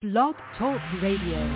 Blog Talk Radio.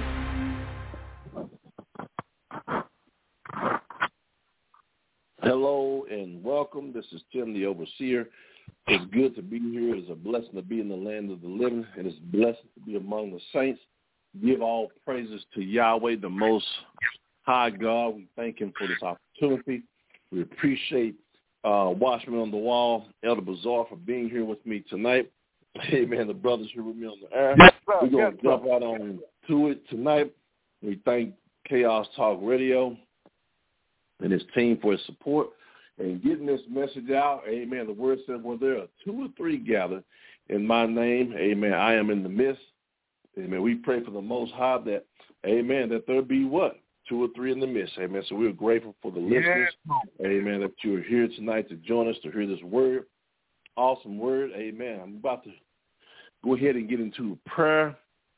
Hello and welcome. This is Tim, the Overseer. It's good to be here. It's a blessing to be in the land of the living, and it's a blessing to be among the saints. Give all praises to Yahweh, the Most High God. We thank him for this opportunity. We appreciate Watchman on the Wall, Elder Bazaar, for being here with me tonight. Amen. The brothers here with me on the air. Yes, sir. We're going to jump right on to it tonight. We thank Chaos Talk Radio and his team for his support and getting this message out. Amen. The word says, well, there are two or three gathered in my name. Amen. I am in the midst. Amen. We pray for the Most High that, amen, that there be what? Two or three in the midst. Amen. So we're grateful for the listeners. Amen. That you're here tonight to join us to hear this word. Awesome word. Amen. I'm about to go ahead and get into prayer.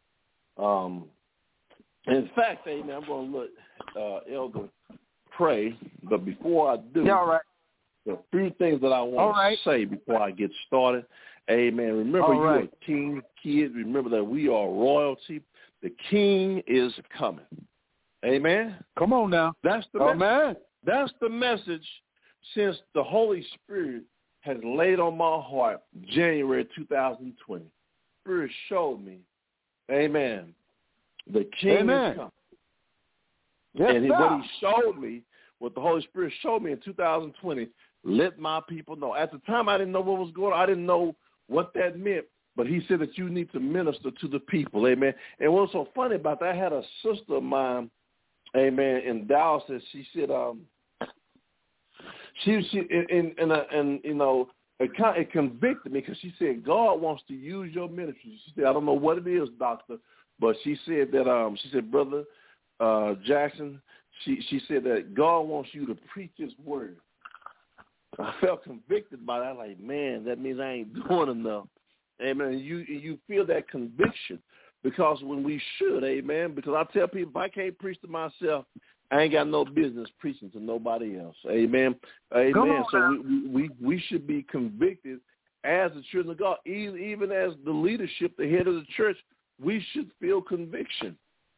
In fact, amen, I'm going to let Elder pray. But before I do, all right. there are a few things that I want to say before I get started. Amen. Remember, you're a king kid. Remember that we are royalty. The king is coming. Amen. Come on now. That's the message. That's the message since the Holy Spirit has laid on my heart January 2020. Spirit showed me, amen, the king is coming. Yes, and what he showed me, what the Holy Spirit showed me in 2020, let my people know. At the time, I didn't know what was going on. I didn't know what that meant. But he said that you need to minister to the people, amen. And what's so funny about that, I had a sister of mine, amen, in Dallas, that she said, it convicted me because she said God wants to use your ministry. She said, I don't know what it is, doctor, but she said that she said, Brother Jackson, she said that God wants you to preach his word. I felt convicted by that. Like, man, that means I ain't doing enough. Amen. You feel that conviction because when we should, amen, because I tell people if I can't preach to myself, I ain't got no business preaching to nobody else. Amen. Amen. So we should be convicted as the children of God. Even as the leadership, the head of the church, we should feel conviction.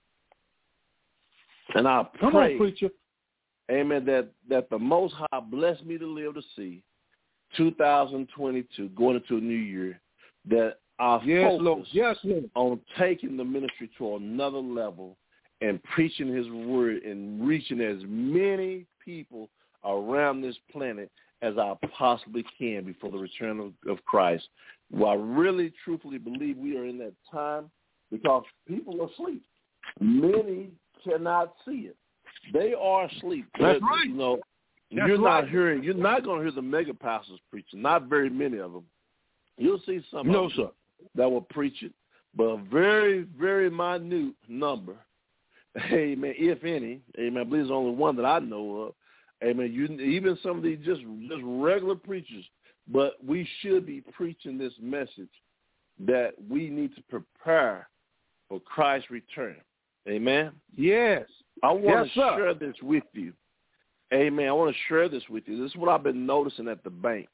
And I pray, amen, that the Most High bless me to live to see 2022, going into a new year, that our focus on taking the ministry to another level and preaching his word and reaching as many people around this planet as I possibly can before the return of Christ. Well, I really, truthfully believe we are in that time because people are asleep. Many cannot see it. They are asleep. That's right. You know, you're not going to hear the mega pastors preaching, not very many of them. You'll see some of them that will preach it, but a very, very minute number, amen, if any, amen, I believe there's only one that I know of, amen, even some of these just regular preachers, but we should be preaching this message that we need to prepare for Christ's return, amen? Yes. I want to share this with you, amen, I want to share this with you. This is what I've been noticing at the bank.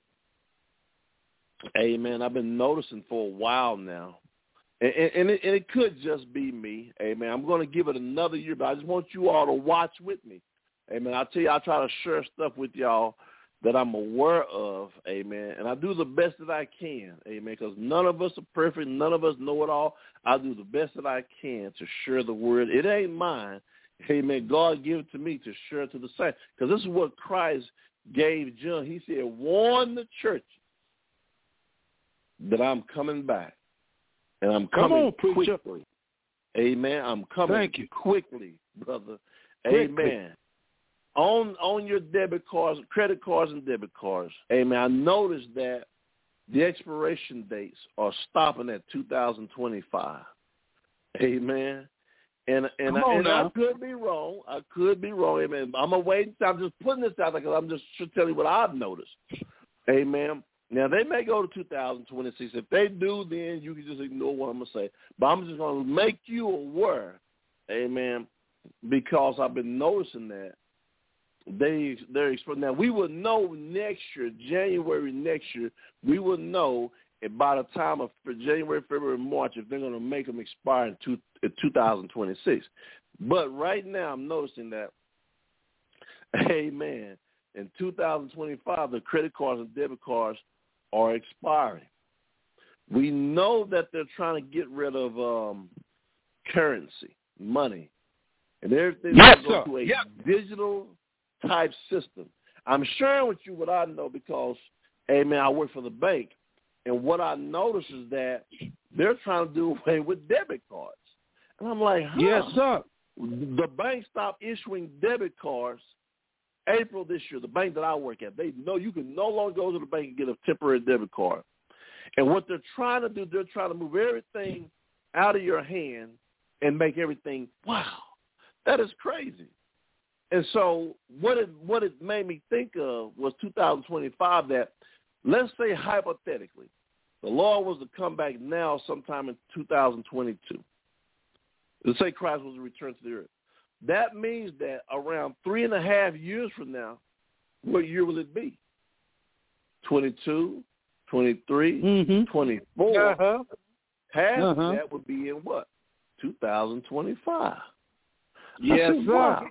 Amen. I've been noticing for a while now, and it could just be me. Amen. I'm going to give it another year, but I just want you all to watch with me. Amen. I tell you, I try to share stuff with y'all that I'm aware of. Amen. And I do the best that I can. Amen. Because none of us are perfect. None of us know it all. I do the best that I can to share the word. It ain't mine. Amen. God gave it to me to share to the saints. Because this is what Christ gave John. He said, warn the church that I'm coming back, and I'm coming quickly. Amen. I'm coming quickly, brother. Amen. On your debit cards, credit cards and debit cards. Amen. I noticed that the expiration dates are stopping at 2025. Amen. And I could be wrong. Amen. I'm going to wait. I'm just putting this out there because I'm just telling you what I've noticed. Amen. Now, they may go to 2026. If they do, then you can just ignore what I'm going to say. But I'm just going to make you aware, amen, because I've been noticing that they're exposed. Now, we will know next year, January next year, we will know And by the time of January, February, March, if they're going to make them expire in 2026. But right now I'm noticing that, amen, in 2025, the credit cards and debit cards are expiring. We know that they're trying to get rid of currency, money, and everything's going to go through a digital type system. I'm sharing with you what I know because, amen, I work for the bank, and what I notice is that they're trying to do away with debit cards. And I'm like, yes, sir. The bank stopped issuing debit cards April this year, the bank that I work at. They know you can no longer go to the bank and get a temporary debit card. And what they're trying to do, they're trying to move everything out of your hand and make everything, wow, that is crazy. And so what it made me think of was 2025, that let's say hypothetically, the Lord was to come back now sometime in 2022. Let's say Christ was to return to the earth. That means that around 3.5 years from now, what year will it be? 22, 23, 24. Half of that would be in what? 2025. Yes, sir. Wow.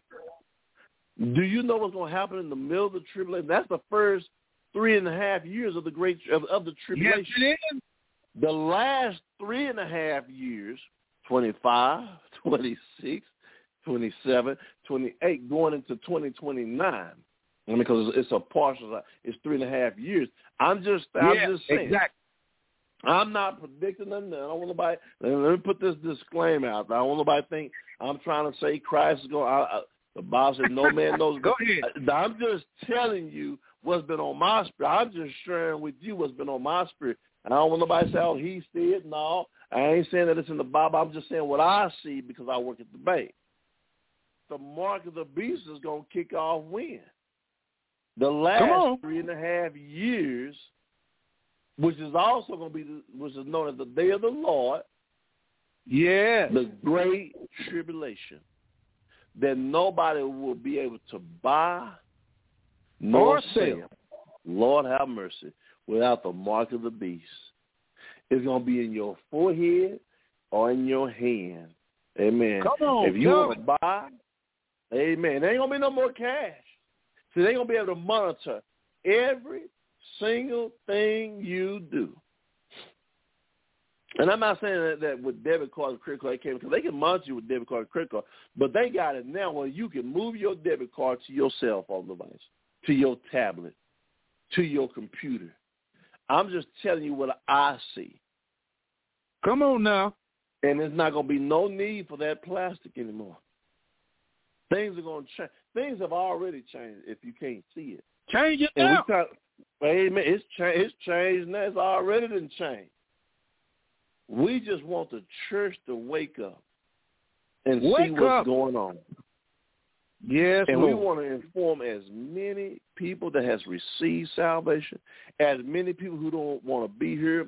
Do you know what's going to happen in the middle of the tribulation? That's the first 3.5 years of the the tribulation. Yes, it is. The last 3.5 years, 25, 26, 27, 28, going into 2029. Because it's a partial, it's 3.5 years. I'm just saying. Exactly. I'm not predicting nothing. I don't want nobody. Let me put this disclaimer out. I don't want nobody to think I'm trying to say Christ is going. The Bible said no man knows. Go ahead. I'm just telling you what's been on my spirit. I'm just sharing with you what's been on my spirit. And I don't want nobody to say, oh, he said. No, I ain't saying that it's in the Bible. I'm just saying what I see because I work at the bank. The mark of the beast is going to kick off when? The last 3.5 years, which is also going to be, which is known as the day of the Lord. Yes. The great tribulation. That nobody will be able to buy nor sell, Lord have mercy, without the mark of the beast. It's going to be in your forehead or in your hand. Amen. Come on, if you want to buy, amen. There ain't going to be no more cash. So they ain't going to be able to monitor every single thing you do. And I'm not saying that with debit card and credit card, they can't, because they can monitor you with debit card and credit card, but they got it now where you can move your debit card to your cell phone device, to your tablet, to your computer. I'm just telling you what I see. Come on now. And there's not going to be no need for that plastic anymore. Things are going to change. Things have already changed if you can't see it. Change it now. Amen. It's changed now. It's already been changed. We just want the church to wake up and see what's going on. Yes, and Lord. We want to inform as many people that has received salvation, as many people who don't want to be here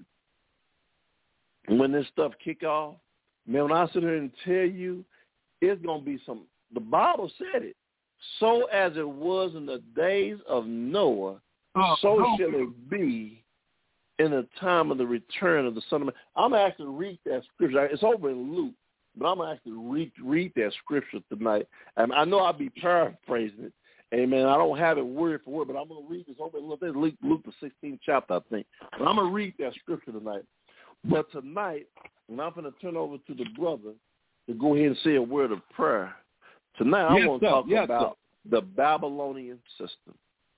when this stuff kick off. Man, when I sit here and tell you, it's going to be some, the Bible said it, so as it was in the days of Noah, so shall it be in the time of the return of the Son of Man. I'm going to actually read that scripture. It's over in Luke, but I'm going to actually read that scripture tonight. And I know I'll be paraphrasing it. Amen. I don't have it word for word, but I'm going to read this over in Luke the 16th chapter, I think. But I'm going to read that scripture tonight. But tonight, and I'm going to turn over to the brother to go ahead and say a word of prayer. Tonight, I want to talk about the Babylonian system.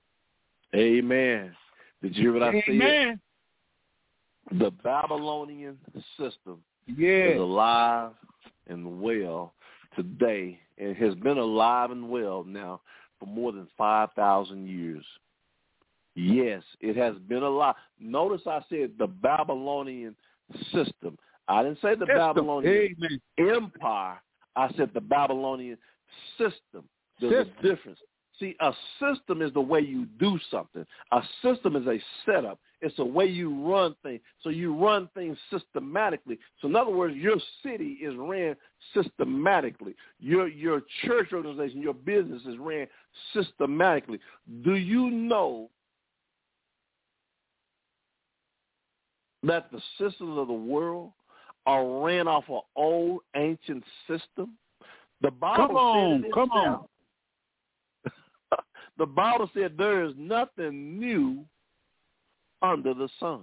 Amen. Did you hear what I said? Amen. The Babylonian system is alive and well today, and has been alive and well now for more than 5,000 years. Yes, it has been alive. Notice I said the Babylonian system. I didn't say the Babylonian empire. I said the Babylonian system. There's a difference. See, a system is the way you do something. A system is a setup. It's the way you run things. So you run things systematically. So in other words, your city is ran systematically. Your church organization, your business is ran systematically. Do you know that the systems of the world are ran off an old, ancient system? The Bible Come on. The Bible said there is nothing new under the sun.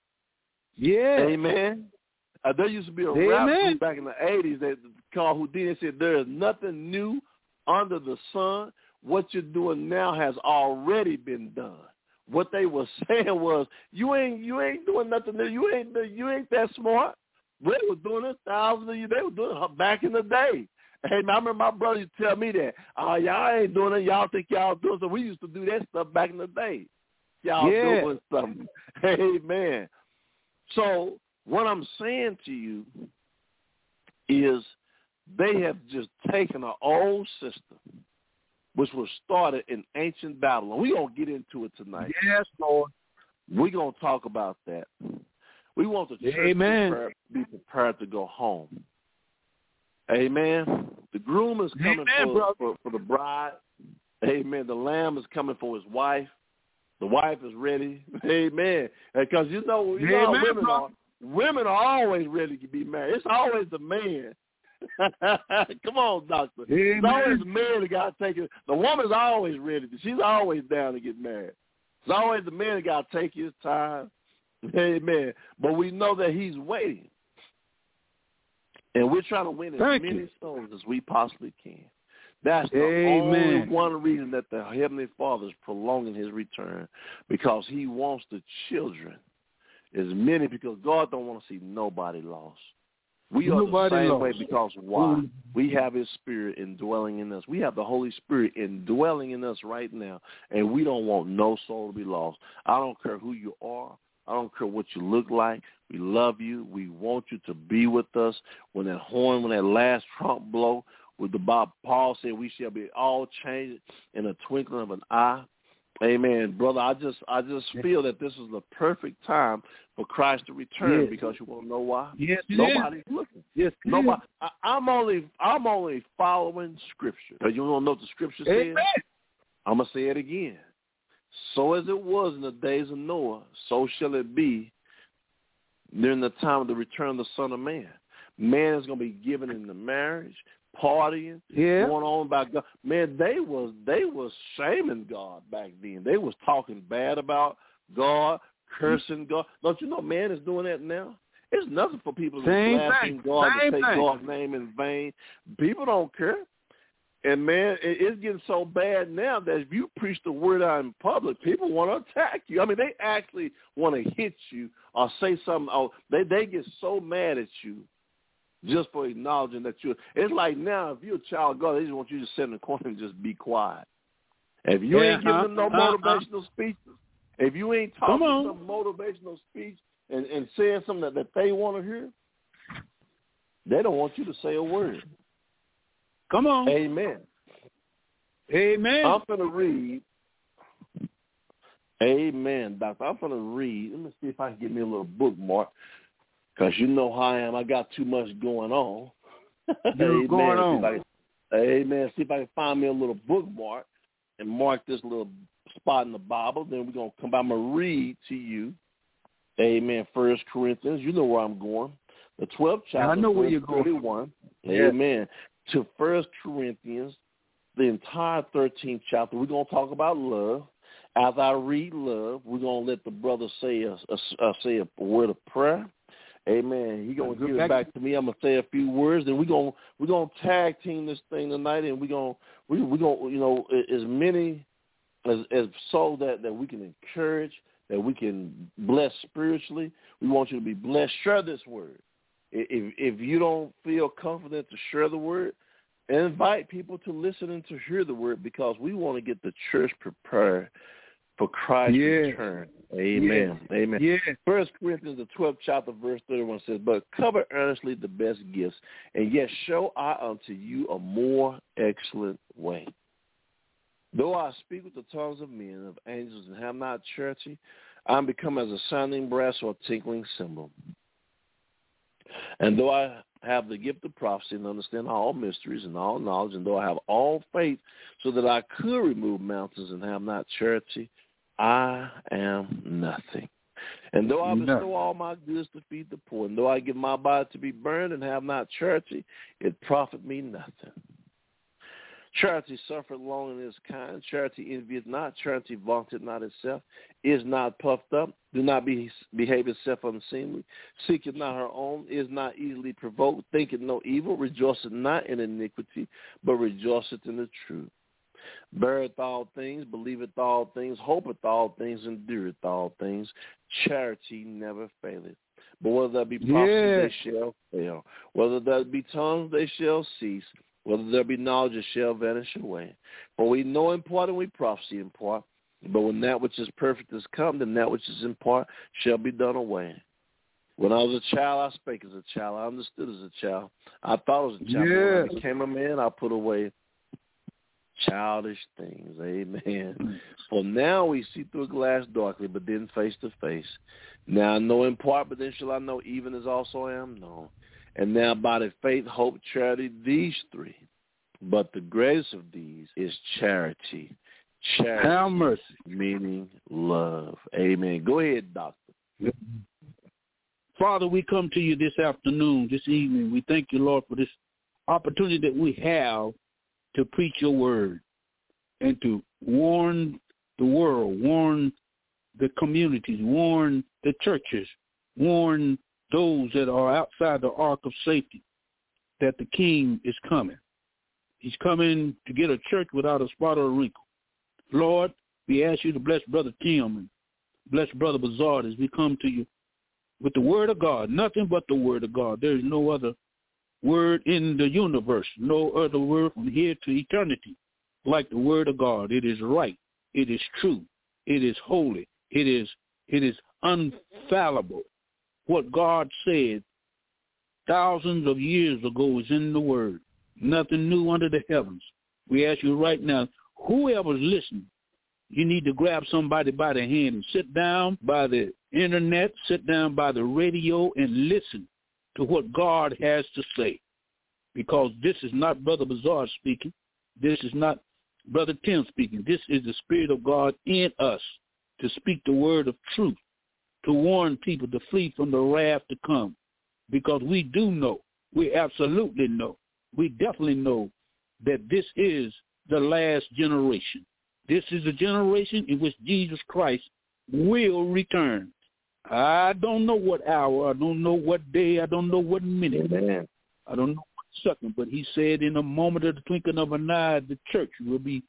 Yeah. Amen. There used to be a rap group back in the 80s that called Houdini, said there is nothing new under the sun. What you're doing now has already been done. What they were saying was, you ain't doing nothing new. You ain't that smart. They were doing it thousands of years. They were doing it back in the day. Hey, man, I remember my brother used to tell me that. Y'all ain't doing it. Y'all think y'all doing it. We used to do that stuff back in the day. Y'all doing something. Amen. So what I'm saying to you is they have just taken an old system, which was started in ancient Babylon. We're going to get into it tonight. Yes, Lord. We're going to talk about that. We want the church to be prepared to go home. Amen. The groom is coming for the bride. Amen. The lamb is coming for his wife. The wife is ready. Amen. Because you know women are always ready to be married. It's always the man. Come on, doctor. It's always the man that got to take it. The woman's always ready. She's always down to get married. It's always the man that got to take his time. Amen. But we know that he's waiting. And we're trying to win as many souls as we possibly can. That's the only one reason that the Heavenly Father is prolonging his return, because he wants the children, as many, because God don't want to see nobody lost. We are the same way, because why? We have his spirit indwelling in us. We have the Holy Spirit indwelling in us right now, and we don't want no soul to be lost. I don't care who you are. I don't care what you look like. We love you. We want you to be with us. When that last trump blow, with the Bob Paul said, we shall be all changed in a twinkling of an eye. Amen, brother. I just feel that this is the perfect time for Christ to return, because you want to know why? Yes, nobody's looking. Yes, nobody. I'm only following Scripture. Because you don't know what the Scripture says. I'm gonna say it again. So as it was in the days of Noah, so shall it be during the time of the return of the Son of Man. Man is going to be given into marriage, partying, going on about God. Man, they was shaming God back then. They was talking bad about God, cursing God. Don't you know man is doing that now? It's nothing for people to blaspheme God, to take God's name in vain. People don't care. And, man, it's getting so bad now that if you preach the word out in public, people want to attack you. I mean, they actually want to hit you or say something. Oh, they get so mad at you just for acknowledging that you're. It's like now, if you're a child of God, they just want you to sit in the corner and just be quiet. If you ain't giving them no motivational speeches, if you ain't talking some motivational speech and saying something that they want to hear, they don't want you to say a word. Come on. Amen. Amen. I'm going to read. Amen, Doctor. I'm going to read. Let me see if I can get me a little bookmark, because you know how I am. I got too much going on. Amen. Going on. Amen. See if I can find me a little bookmark and mark this little spot in the Bible. Then we're going to come back. I'm going to read to you. Amen. 1 Corinthians. You know where I'm going. The 12th chapter. I know where you're going. 31. Amen. To 1 Corinthians, the entire 13th chapter. We're going to talk about love. As I read love, we're going to let the brother say a word of prayer. Amen. He's going to give it back to me. I'm going to say a few words. Then we're going to tag team this thing tonight, and we're going you know, as many as so that we can encourage, that we can bless spiritually. We want you to be blessed. Share this word. If you don't feel confident to share the word, invite people to listen and to hear the word, because we want to get the church prepared for Christ's return. Amen. Yeah. Amen. Yeah. 1 Corinthians, the 12th chapter, verse 31 says, but cover earnestly the best gifts, and yet show I unto you a more excellent way. Though I speak with the tongues of men, of angels, and have not charity, I am become as a sounding brass or a tinkling cymbal. And though I have the gift of prophecy and understand all mysteries and all knowledge, and though I have all faith so that I could remove mountains and have not charity, I am nothing. And though I bestow all my goods to feed the poor, and though I give my body to be burned and have not charity, it profit me nothing. Charity suffereth long and is kind. Charity envieth not. Charity vaunteth not itself, is not puffed up, do not behave itself unseemly, seeketh not her own, is not easily provoked, thinketh no evil, rejoiceth not in iniquity, but rejoiceth in the truth. Beareth all things, believeth all things, hopeth all things, endureth all things. Charity never faileth. But whether there be prophecy, they shall fail. Whether there be tongues, they shall cease. Whether there be knowledge, it shall vanish away. For we know in part and we prophesy in part. But when that which is perfect is come, then that which is in part shall be done away. When I was a child, I spake as a child. I understood as a child. I thought as a child. But when I became a man, I put away childish things. Amen. For now we see through a glass darkly, but then face to face. Now I know in part, but then shall I know even as also I am known. And now by the faith, hope, charity, these three. But the greatest of these is charity. Charity, have mercy, meaning love. Amen. Go ahead, Doctor. Father, we come to you this afternoon, this evening. We thank you, Lord, for this opportunity that we have to preach your word and to warn the world, warn the communities, warn the churches, warn those that are outside the ark of safety, that the King is coming. He's coming to get a church without a spot or a wrinkle. Lord, we ask you to bless Brother Tim and bless Brother Bazard as we come to you with the word of God, nothing but the word of God. There is no other word in the universe, no other word from here to eternity like the word of God. It is right. It is true. It is holy. It is infallible. What God said thousands of years ago is in the Word. Nothing new under the heavens. We ask you right now, whoever's listening, you need to grab somebody by the hand and sit down by the internet, sit down by the radio, and listen to what God has to say. Because this is not Brother Bazar speaking. This is not Brother Tim speaking. This is the Spirit of God in us to speak the word of truth, to warn people to flee from the wrath to come. Because we do know, we absolutely know, we definitely know that this is the last generation. This is a generation in which Jesus Christ will return. I don't know what hour, I don't know what day, I don't know what minute, Amen. I don't know what second, but he said in a moment of the twinkling of an eye, the church will be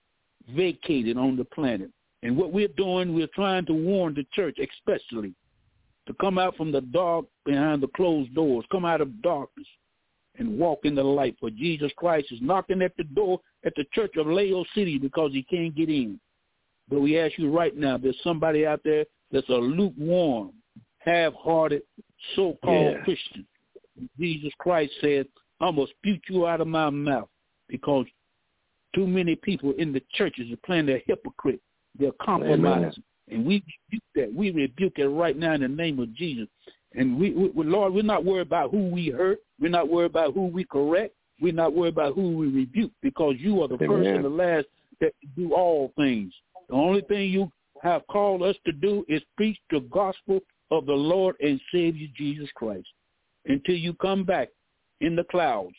vacated on the planet. And what we're doing, we're trying to warn the church especially to come out from the dark behind the closed doors, come out of darkness and walk in the light. For Jesus Christ is knocking at the door at the church of Laos City because he can't get in. But we ask you right now, there's somebody out there that's a lukewarm, half-hearted, so-called Christian. Jesus Christ said, I'm going to spew you out of my mouth because too many people in the churches are playing their hypocrite. They're compromising. And we rebuke that. We rebuke it right now in the name of Jesus. And we Lord, we're not worried about who we hurt. We're not worried about who we correct. We're not worried about who we rebuke because you are the first and the last that do all things. The only thing you have called us to do is preach the gospel of the Lord and Savior Jesus Christ. Until you come back in the clouds,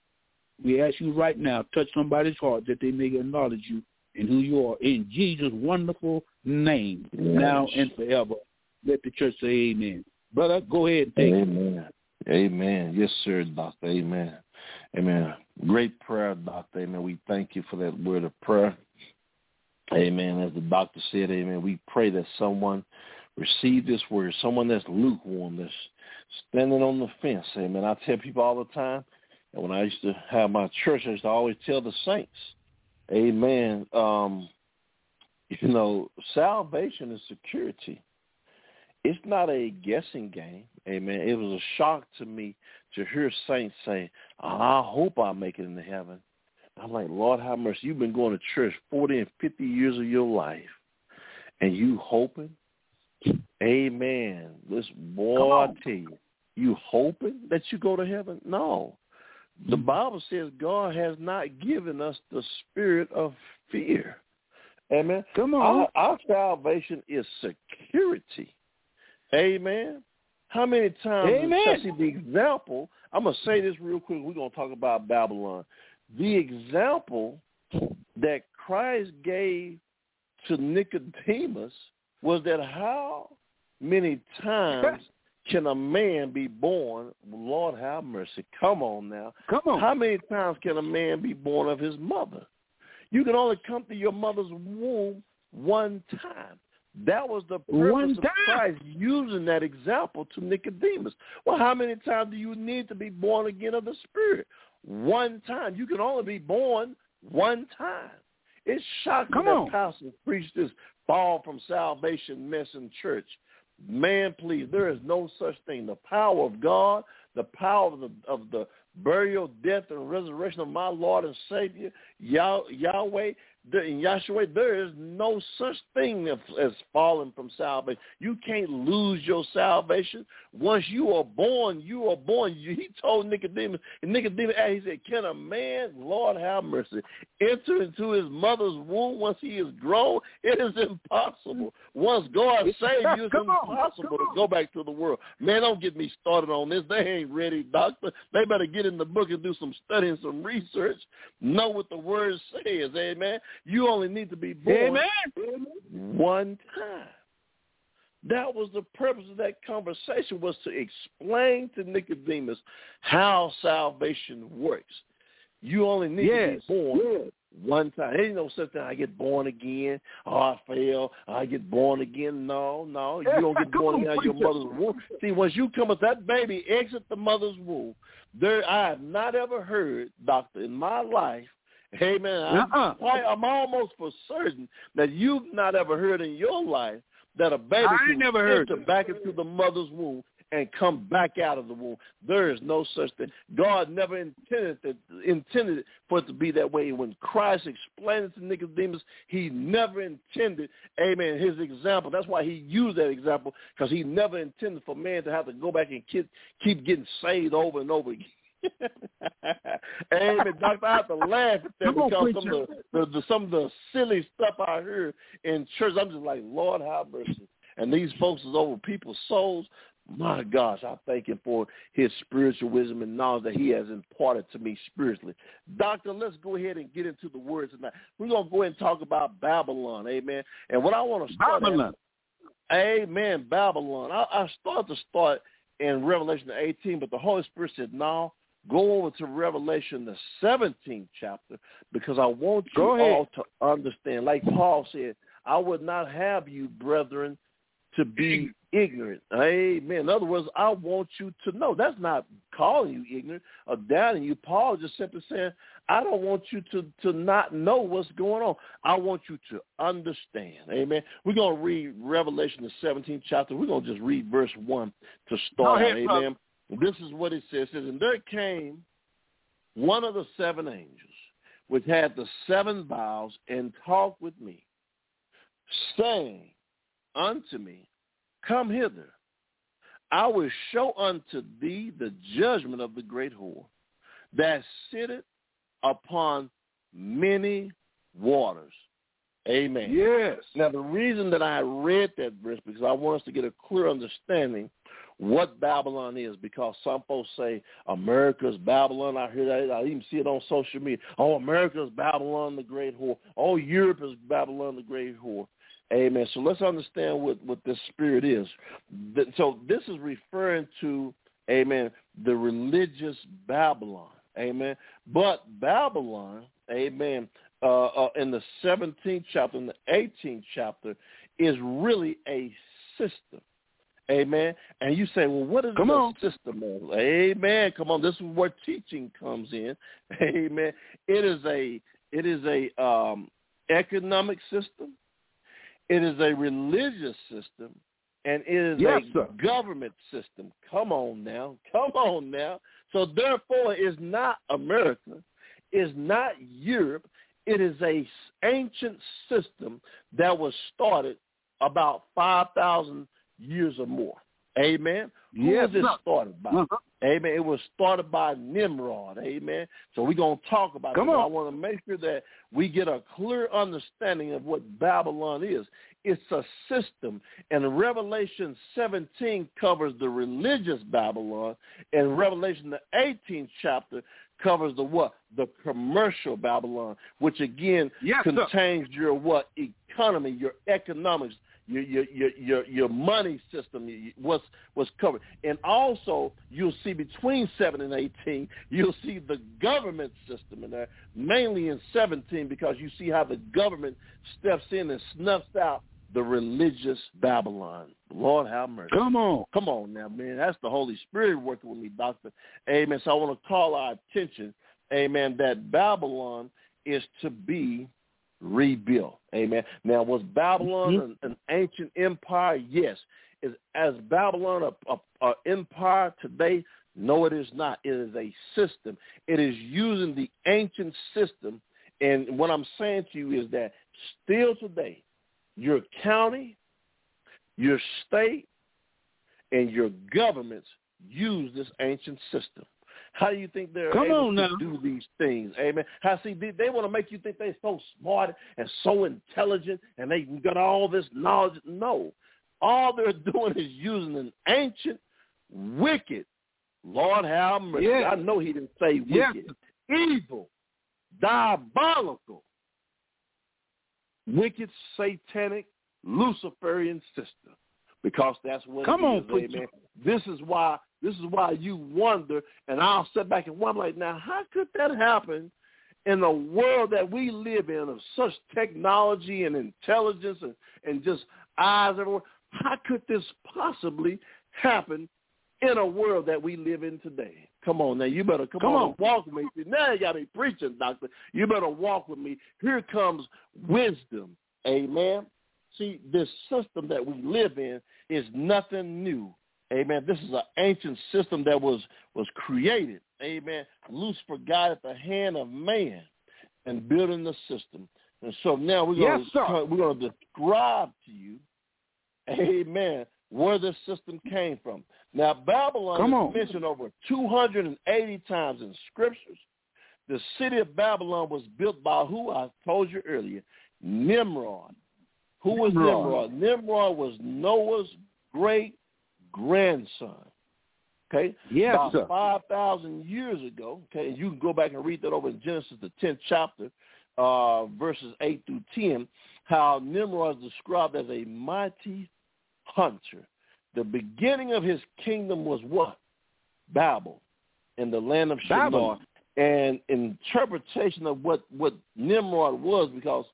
we ask you right now, touch somebody's heart that they may acknowledge you and who you are. In Jesus' wonderful name, now and forever. Let the church say amen. Brother, go ahead and take it. Amen. Amen. Yes, sir, Doctor. Amen. Amen. Great prayer, Doctor. Amen. We thank you for that word of prayer. Amen. As the doctor said, amen, we pray that someone receive this word, someone that's lukewarm, that's standing on the fence. Amen. I tell people all the time, and when I used to have my church, I used to always tell the saints, amen, salvation is security. It's not a guessing game. Amen. It was a shock to me to hear saints say, I hope I make it into heaven. I'm like, Lord, have mercy. You've been going to church 40 and 50 years of your life, and you hoping? Amen. Listen, boy, I tell you hoping that you go to heaven? No. The Bible says God has not given us the spirit of fear. Amen. Come on. Our salvation is security. Amen. How many times, see the example, I'm going to say this real quick. We're going to talk about Babylon. The example that Christ gave to Nicodemus was that how many times can a man be born? Lord have mercy. Come on now. Come on. How many times can a man be born of his mother? You can only come to your mother's womb one time. That was the purpose of Christ using that example to Nicodemus. Well, how many times do you need to be born again of the Spirit? One time. You can only be born one time. It's shocking that pastors preach this fall from salvation mess in church. Man, please, there is no such thing. The power of God, the power of the burial, death, and resurrection of my Lord and Savior, Yahweh, in Yahshua, there is no such thing as falling from salvation. You can't lose your salvation. Once you are born, you are born. He told Nicodemus, and Nicodemus, he said, can a man, Lord have mercy, enter into his mother's womb once he is grown? It is impossible. Once God saved you, it's impossible to go back to the world. Man, don't get me started on this. They ain't ready, doctor. They better get in the book and do some studying, some research, know what the word says, amen. You only need to be born one time. That was the purpose of that conversation, was to explain to Nicodemus how salvation works. You only need to be born one time. There ain't no such thing, I get born again. Oh, I fail. I get born again. No. You don't get born again out of your mother's womb. See, once you come as that baby, exit the mother's womb, I have not ever heard, doctor, in my life, amen, I'm almost for certain that you've not ever heard in your life that a baby can enter back into the mother's womb and come back out of the womb. There is no such thing. God never intended it for it to be that way. When Christ explained it to Nicodemus, he never intended, amen, his example. That's why he used that example, because he never intended for man to have to go back and keep getting saved over and over again. Amen, doctor. I have to laugh at that because some of the silly stuff I heard in church, I'm just like, Lord have mercy. And these folks is over people's souls. My gosh, I thank him for his spiritual wisdom and knowledge that he has imparted to me spiritually. Doctor, let's go ahead and get into the words tonight. We're going to go ahead and talk about Babylon, amen. And what I want to start amen, Babylon. I start in Revelation 18, but the Holy Spirit said, no, go over to Revelation, the 17th chapter, because I want you all to understand. Like Paul said, I would not have you, brethren, to be ignorant. Amen. In other words, I want you to know. That's not calling you ignorant or doubting you. Paul is just simply saying, I don't want you to not know what's going on. I want you to understand. Amen. We're going to read Revelation, the 17th chapter. We're going to just read verse 1 to start out. Amen. This is what it says. It says, and there came one of the seven angels, which had the seven vials, and talked with me, saying unto me, come hither. I will show unto thee the judgment of the great whore, that sitteth upon many waters. Amen. Yes. Now, the reason that I read that verse, because I want us to get a clear understanding what Babylon is, because some folks say America's Babylon. I hear that. I even see it on social media. Oh, America's Babylon, the great whore. Oh, Europe is Babylon, the great whore. Amen. So let's understand what this spirit is. So this is referring to, amen, the religious Babylon. Amen. But Babylon, amen, in the 17th chapter, in the 18th chapter, is really a system. Amen. And you say, well, what is the system of? Amen. Come on. This is where teaching comes in. Amen. It is a economic system. It is a religious system, and it is a government system. Come on now. So therefore, it's not America. It's not Europe. It is a ancient system that was started about 5,000 years or more. Amen. Who was it started by? Amen. It was started by Nimrod. Amen. So we're going to talk about it. I want to make sure that we get a clear understanding of what Babylon is. It's a system. And Revelation 17 covers the religious Babylon, and Revelation the 18th chapter covers the what? The commercial Babylon, which again contains your what? Economy, your economics, your money system, what's covered. And also you'll see between 7 and 18, you'll see the government system in there, mainly in 17, because you see how the government steps in and snuffs out the religious Babylon. Lord have mercy. Come on now, man. That's the Holy Spirit working with me, Doctor. Amen. So I want to call our attention, amen, that Babylon is to be rebuilt. Amen. Now, was Babylon an ancient empire? Yes. Is Babylon an empire today? No, it is not. It is a system. It is using the ancient system. And what I'm saying to you is that still today, your county, your state, and your governments use this ancient system. How do you think they're able to do these things? Amen. They want to make you think they're so smart and so intelligent and they got all this knowledge. No. All they're doing is using an ancient, wicked, Lord have mercy. I know he didn't say wicked. Evil, diabolical, wicked, satanic, Luciferian system. Because that's what it is, amen. This is why you wonder, and I'll sit back and wonder, like, now, how could that happen in a world that we live in of such technology and intelligence and just eyes everywhere? How could this possibly happen in a world that we live in today? Come on, now, you better come on and walk with me. Now you got to be preaching, doctor. You better walk with me. Here comes wisdom, amen. See, this system that we live in is nothing new. Amen. This is an ancient system that was created. Amen. Lucifer guided the hand of man in building the system. And so now we're going to describe to you, amen, where this system came from. Now, Babylon is mentioned over 280 times in scriptures. The city of Babylon was built by who? I told you earlier, Nimrod. Who was Nimrod? Nimrod was Noah's great-grandson, okay? About 5,000 years ago, okay? And you can go back and read that over in Genesis, the 10th chapter, verses 8 through 10, how Nimrod is described as a mighty hunter. The beginning of his kingdom was what? Babel, in the land of Shinar. And interpretation of what Nimrod was, because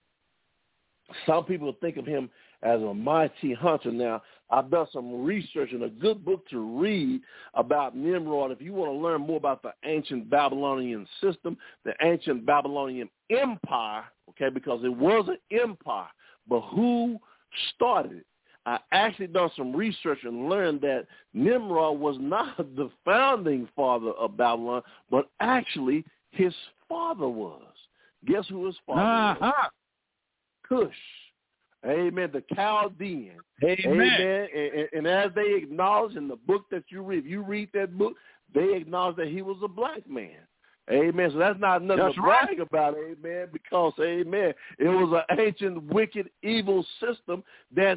some people think of him as a mighty hunter. Now, I've done some research and a good book to read about Nimrod. If you want to learn more about the ancient Babylonian system, the ancient Babylonian empire, okay, because it was an empire, but who started it? I actually done some research and learned that Nimrod was not the founding father of Babylon, but actually his father was. Guess who his father was? Cush. Amen. The Chaldean. Amen. And as they acknowledge in the book that you read, if you read that book, they acknowledge that he was a black man. Amen. So that's not nothing to brag about, amen, because, amen, it was an ancient, wicked, evil system that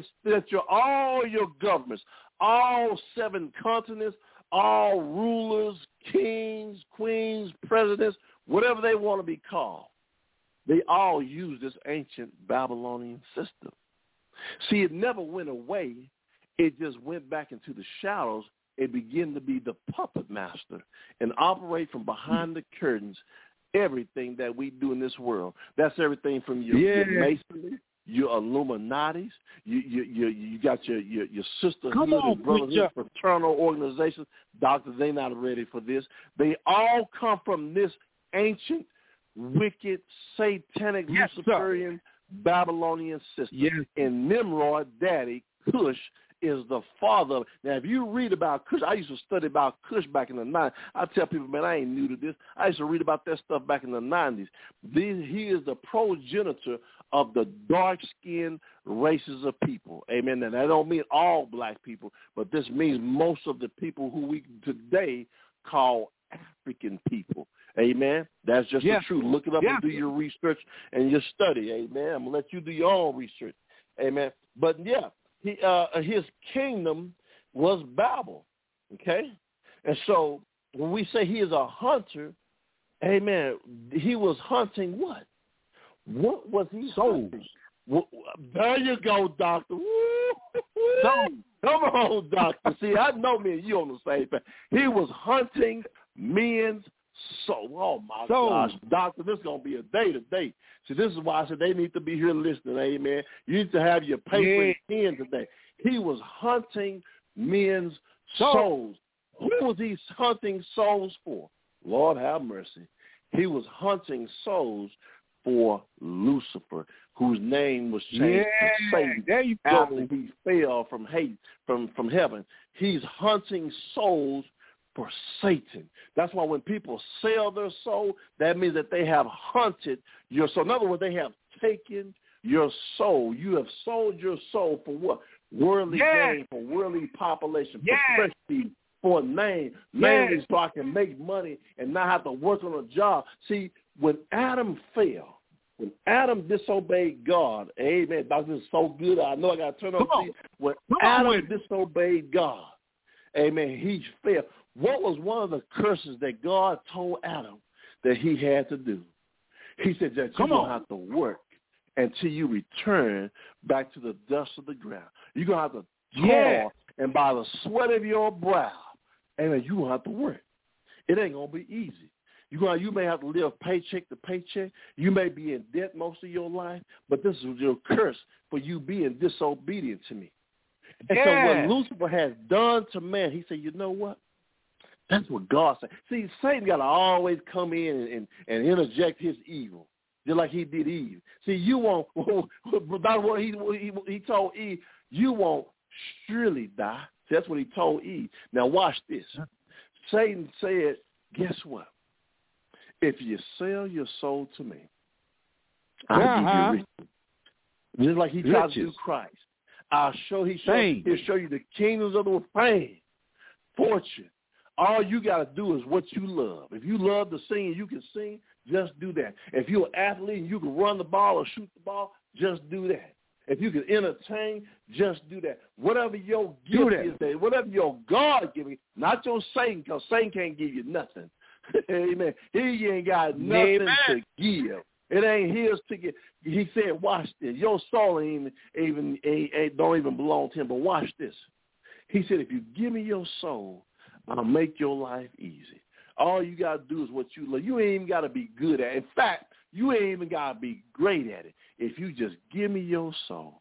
all your governments, all 7 continents, all rulers, kings, queens, presidents, whatever they want to be called, they all use this ancient Babylonian system. See, it never went away. It just went back into the shadows. It began to be the puppet master and operate from behind the curtains everything that we do in this world. That's everything from your Masonry, your Illuminatis, you got your sisterhood and brotherhood, fraternal organizations. Doctors, they're not ready for this. They all come from this ancient, wicked, satanic, Luciferian, Babylonian system. And Nimrod, daddy, Cush, is the father. Now, if you read about Cush, I used to study about Cush back in the 90s. I tell people, man, I ain't new to this. I used to read about that stuff back in the 90s. He is the progenitor of the dark-skinned races of people. Amen. And that don't mean all black people, but this means most of the people who we today call African people. Amen. That's just the truth. Look it up and do your research and your study. Amen. I'm going to let you do your own research. Amen. But, yeah, his kingdom was Babel, okay? And so when we say he is a hunter, amen, he was hunting what? What was he hunting? There you go, Doctor. Come on, Doctor. See, I know me and you on the same page. He was hunting men's soul. Oh, my gosh. Doctor, this is going to be a day today. See, this is why I said they need to be here listening, amen. You need to have your paper and pen today. He was hunting men's souls. Who was he hunting souls for? Lord have mercy. He was hunting souls for Lucifer, whose name was changed to Satan after he fell from heaven. He's hunting souls for Satan. That's why when people sell their soul, that means that they have hunted your soul. In other words, they have taken your soul. You have sold your soul for what? Worldly gain, for worldly population, for prestige, for a name, mainly so I can make money and not have to work on a job. See, when Adam fell, when Adam disobeyed God, amen, Doctor, this is so good. I know I got to turn on. When Adam disobeyed God, amen, he fell. What was one of the curses that God told Adam that he had to do? He said that you're going to have to work until you return back to the dust of the ground. You're going to have to toil, and by the sweat of your brow, amen, you're going to have to work. It ain't going to be easy. You may have to live paycheck to paycheck. You may be in debt most of your life, but this is your curse for you being disobedient to me. And so what Lucifer has done to man, he said, you know what? That's what God said. See, Satan got to always come in and interject his evil, just like he did Eve. See, you won't, that's what he told Eve, you won't surely die. See, that's what he told Eve. Now watch this. Satan said, guess what? If you sell your soul to me, I'll give you riches. Just like he tried to do Christ. He'll show you the kingdoms of the world, fame, fortune. All you got to do is what you love. If you love to sing and you can sing, just do that. If you're an athlete and you can run the ball or shoot the ball, just do that. If you can entertain, just do that. Whatever your gift is, whatever your God gives you, not your Satan, because Satan can't give you nothing. Amen. He ain't got nothing to give. It ain't his to give. He said, watch this. Your soul don't even belong to him, but watch this. He said, if you give me your soul, I'll make your life easy. All you got to do is what you love. You ain't even got to be good at it. In fact, you ain't even got to be great at it. If you just give me your soul.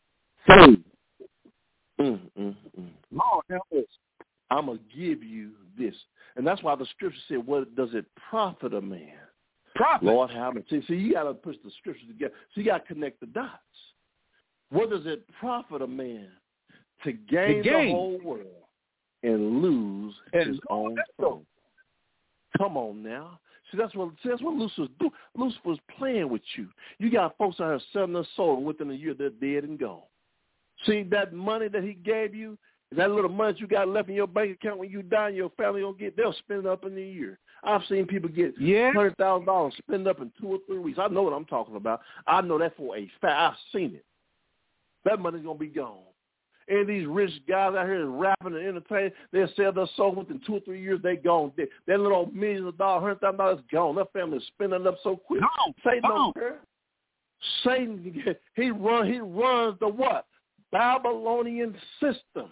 Lord help us. I'm going to give you this. And that's why the scripture said, what does it profit a man? Lord have mercy. See, you got to push the scripture together. So you got to connect the dots. What does it profit a man to gain the whole world and lose his own soul? Come on now. See, that's what Lucifer's doing. Lucifer's playing with you. You got folks out here selling their soul, and within a year they're dead and gone. See, that money that he gave you, that little money that you got left in your bank account when you die and your family they'll spend it up in a year. I've seen people get $100,000 spend up in 2 or 3 weeks. I know what I'm talking about. I know that for a fact. I've seen it. That money's going to be gone. And these rich guys out here rapping and entertaining, they'll sell their soul within 2 or 3 years, they gone. That little millions of dollars, $100,000 is gone. Their family's spending it up so quick. Satan don't care. Satan, he runs the what? Babylonian system.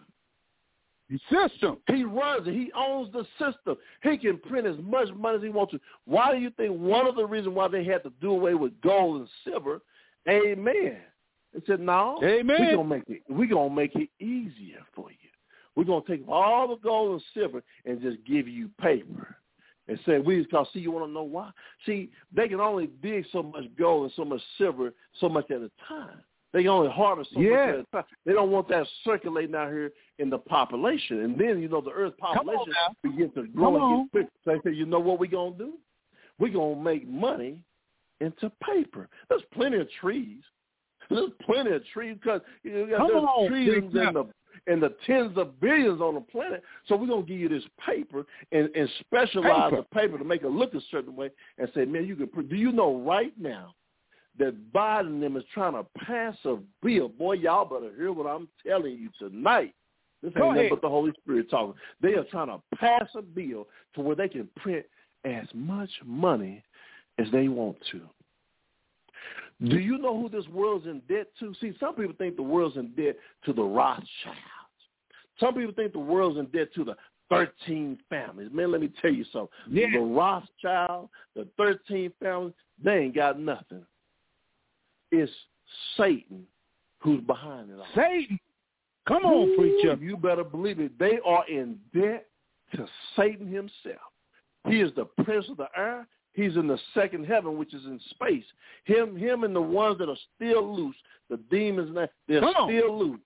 He runs it. He owns the system. He can print as much money as he wants to. Why do you think one of the reasons why they had to do away with gold and silver? Amen. They said, no, we're gonna make it easier for you. We're gonna take all the gold and silver and just give you paper. And say, see, you want to know why? See, they can only dig so much gold and so much silver so much at a time. They can only harvest so much at a time. They don't want that circulating out here in the population. And then, the earth population begins to grow and get big. So they say, you know what we're going to do? We're going to make money into paper. There's plenty of trees. There's plenty of trees because there's trees in the tens of billions on the planet. So we're going to give you this paper and specialize the paper to make it look a certain way and say, man, do you know right now that Biden and them is trying to pass a bill. Boy, y'all better hear what I'm telling you tonight. This ain't nothing but the Holy Spirit talking. They are trying to pass a bill to where they can print as much money as they want to. Do you know who this world's in debt to? See, some people think the world's in debt to the Rothschilds. Some people think the world's in debt to the 13 families. Man, let me tell you something. Yeah. The Rothschild, the 13 families, they ain't got nothing. It's Satan who's behind it all. Satan? Come on, preacher. You better believe it. They are in debt to Satan himself. He is the prince of the air. He's in the second heaven, which is in space. Him and the ones that are still loose, the demons, they're still loose.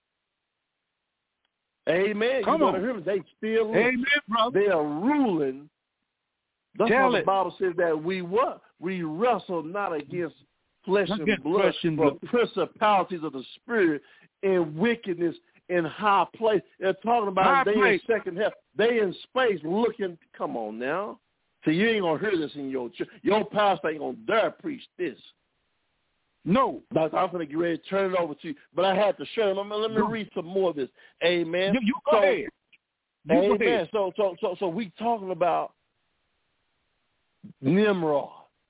Amen. You better hear me. They still loose. Amen, brother. They are ruling. That's why the Bible says that we what? We wrestle not against flesh and blood, but principalities of the spirit and wickedness in high place. They're talking about in second heaven. They in space looking. Come on now. So you ain't going to hear this in your church. Your pastor ain't going to dare preach this. No. Doctor, I'm going to get ready to turn it over to you. But I had to show you. Let me read some more of this. Amen. You go ahead. Amen. Go ahead. So we talking about Nimrod.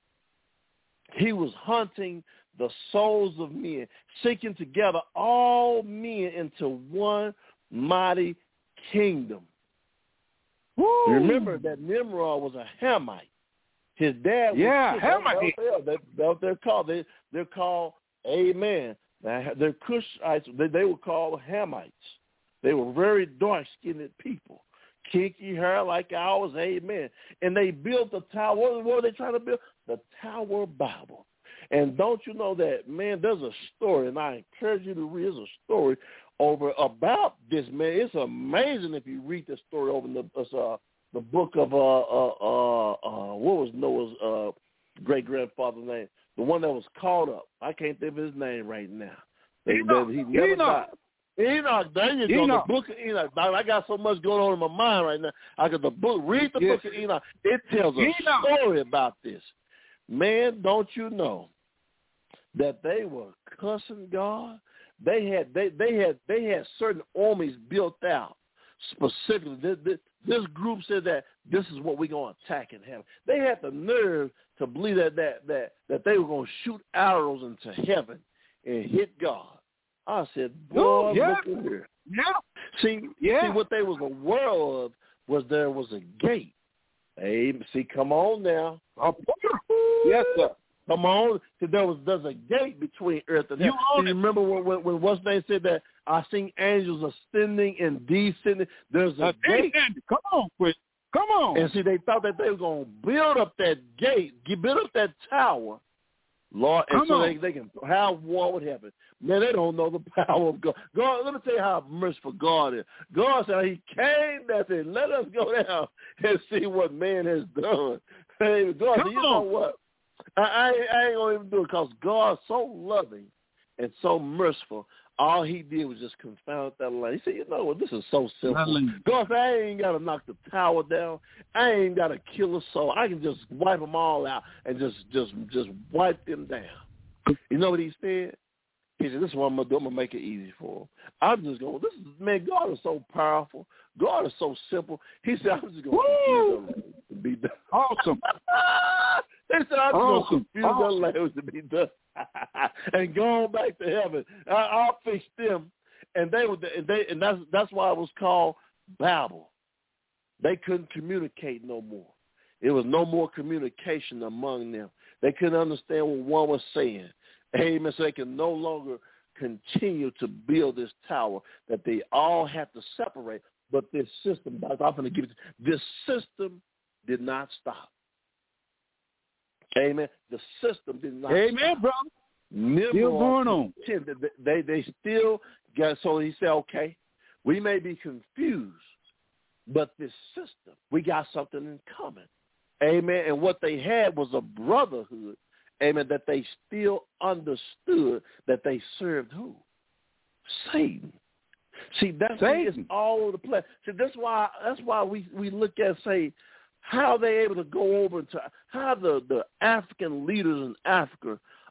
He was hunting the souls of men, seeking together all men into one mighty kingdom. Woo. Remember that Nimrod was a Hamite. His dad was Hamite. That's what they're called. They're called, amen. They're Cushites. They were called Hamites. They were very dark-skinned people. Kinky hair like ours, amen. And they built the tower. What were they trying to build? The Tower of Babel. And don't you know that, man, there's a story, and I encourage you to read. There's a story over about this, man. It's amazing if you read this story over in the book of, what was Noah's great-grandfather's name? The one that was caught up. I can't think of his name right now. He never died. Enoch, there you go. The book of Enoch. I got so much going on in my mind right now. Read the book of Enoch. It tells a story about this. Man, don't you know that they were cussing God? They had certain armies built out specifically. This group said that this is what we're going to attack in heaven. They had the nerve to believe that they were going to shoot arrows into heaven and hit God. I said, boy, look at here. Yeah. See, what they was aware of was there was a gate. Hey, see, come on now. Yes, sir. Come on. See, there's a gate between earth and heaven. You remember when what's name said that I seen angels ascending and descending? There's a gate. Come on, Chris. Come on. And see, they thought that they were going to build up that gate, build up that tower, Lord, and so they can have war with heaven. Man, they don't know the power of God. God, let me tell you how merciful God is. God said he came down and let us go down and see what man has done. Hey, God said, you know what? I ain't going to even do it because God's so loving and so merciful. All he did was just confound that land. He said, you know what, this is so simple. God said, I ain't got to knock the tower down. I ain't got to kill a soul. I can just wipe them all out and just wipe them down. You know what he said? He said, this is what I'm going to do. I'm going to make it easy for him. I'm just going, man, God is so powerful. God is so simple. He said, I'm just going to confuse the be done. Awesome. They said, I'm just going to confuse the language to be done. And going back to heaven. I'll fix them. And that's why it was called Babel. They couldn't communicate no more. It was no more communication among them. They couldn't understand what one was saying. Amen. So they can no longer continue to build this tower that they all have to separate. But this system, I'm going to give it, this system did not stop. Amen. The system did not stop. Amen, brother. Still going on. They still got, so he said, okay, we may be confused, but this system, we got something in common. Amen. And what they had was a brotherhood. Amen, that they still understood that they served who? Satan. See, that's it's all over the place. See, that's why we look at, say, how they able to go over to how the African leaders in Africa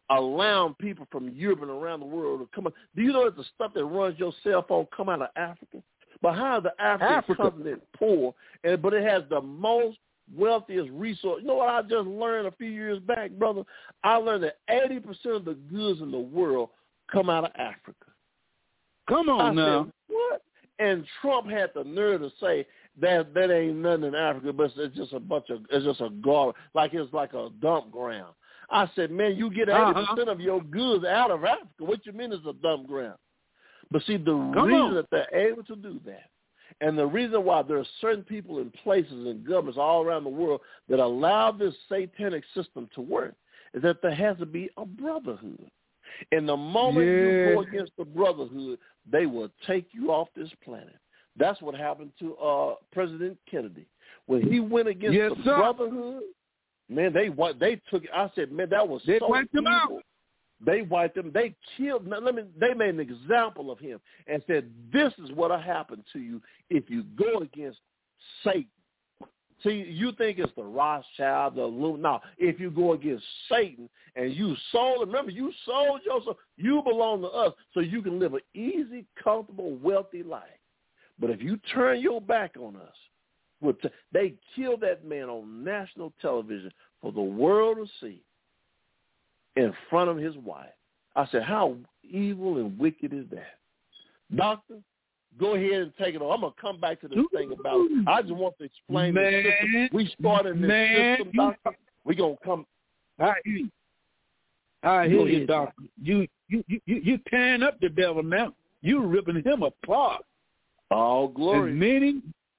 allowing people from Europe and around the world to come. Do you know that the stuff that runs your cell phone come out of Africa? But how is the African continent poor, but it has the most wealthiest resource? You know what I just learned a few years back, brother? I learned that 80% of the goods in the world come out of Africa. Come on now. Said, what? And Trump had the nerve to say that ain't nothing in Africa, but it's just a garbage, it's like a dump ground. I said, man, you get 80% of your goods out of Africa. What you mean is a dump ground? But see, the reason that they're able to do that, and the reason why there are certain people in places and governments all around the world that allow this satanic system to work, is that there has to be a brotherhood. And the moment you go against the brotherhood, they will take you off this planet. That's what happened to President Kennedy. When he went against the brotherhood, man, they took it. I said, man, that was they so wiped him out. They wiped him. They killed. They made an example of him and said, this is what'll happen to you if you go against Satan. See, you think it's the Rothschild, the Illuminati. No, if you go against Satan and you sold, remember, you sold yourself, you belong to us so you can live an easy, comfortable, wealthy life. But if you turn your back on us, they killed that man on national television for the world to see in front of his wife. I said, how evil and wicked is that? Doctor, go ahead and take it on. I'm going to come back to this thing about it. I just want to explain the system. We started this system, Doctor. We're going to come. I hear you, Doctor. You tearing up the devil now. You ripping him apart. All glory. And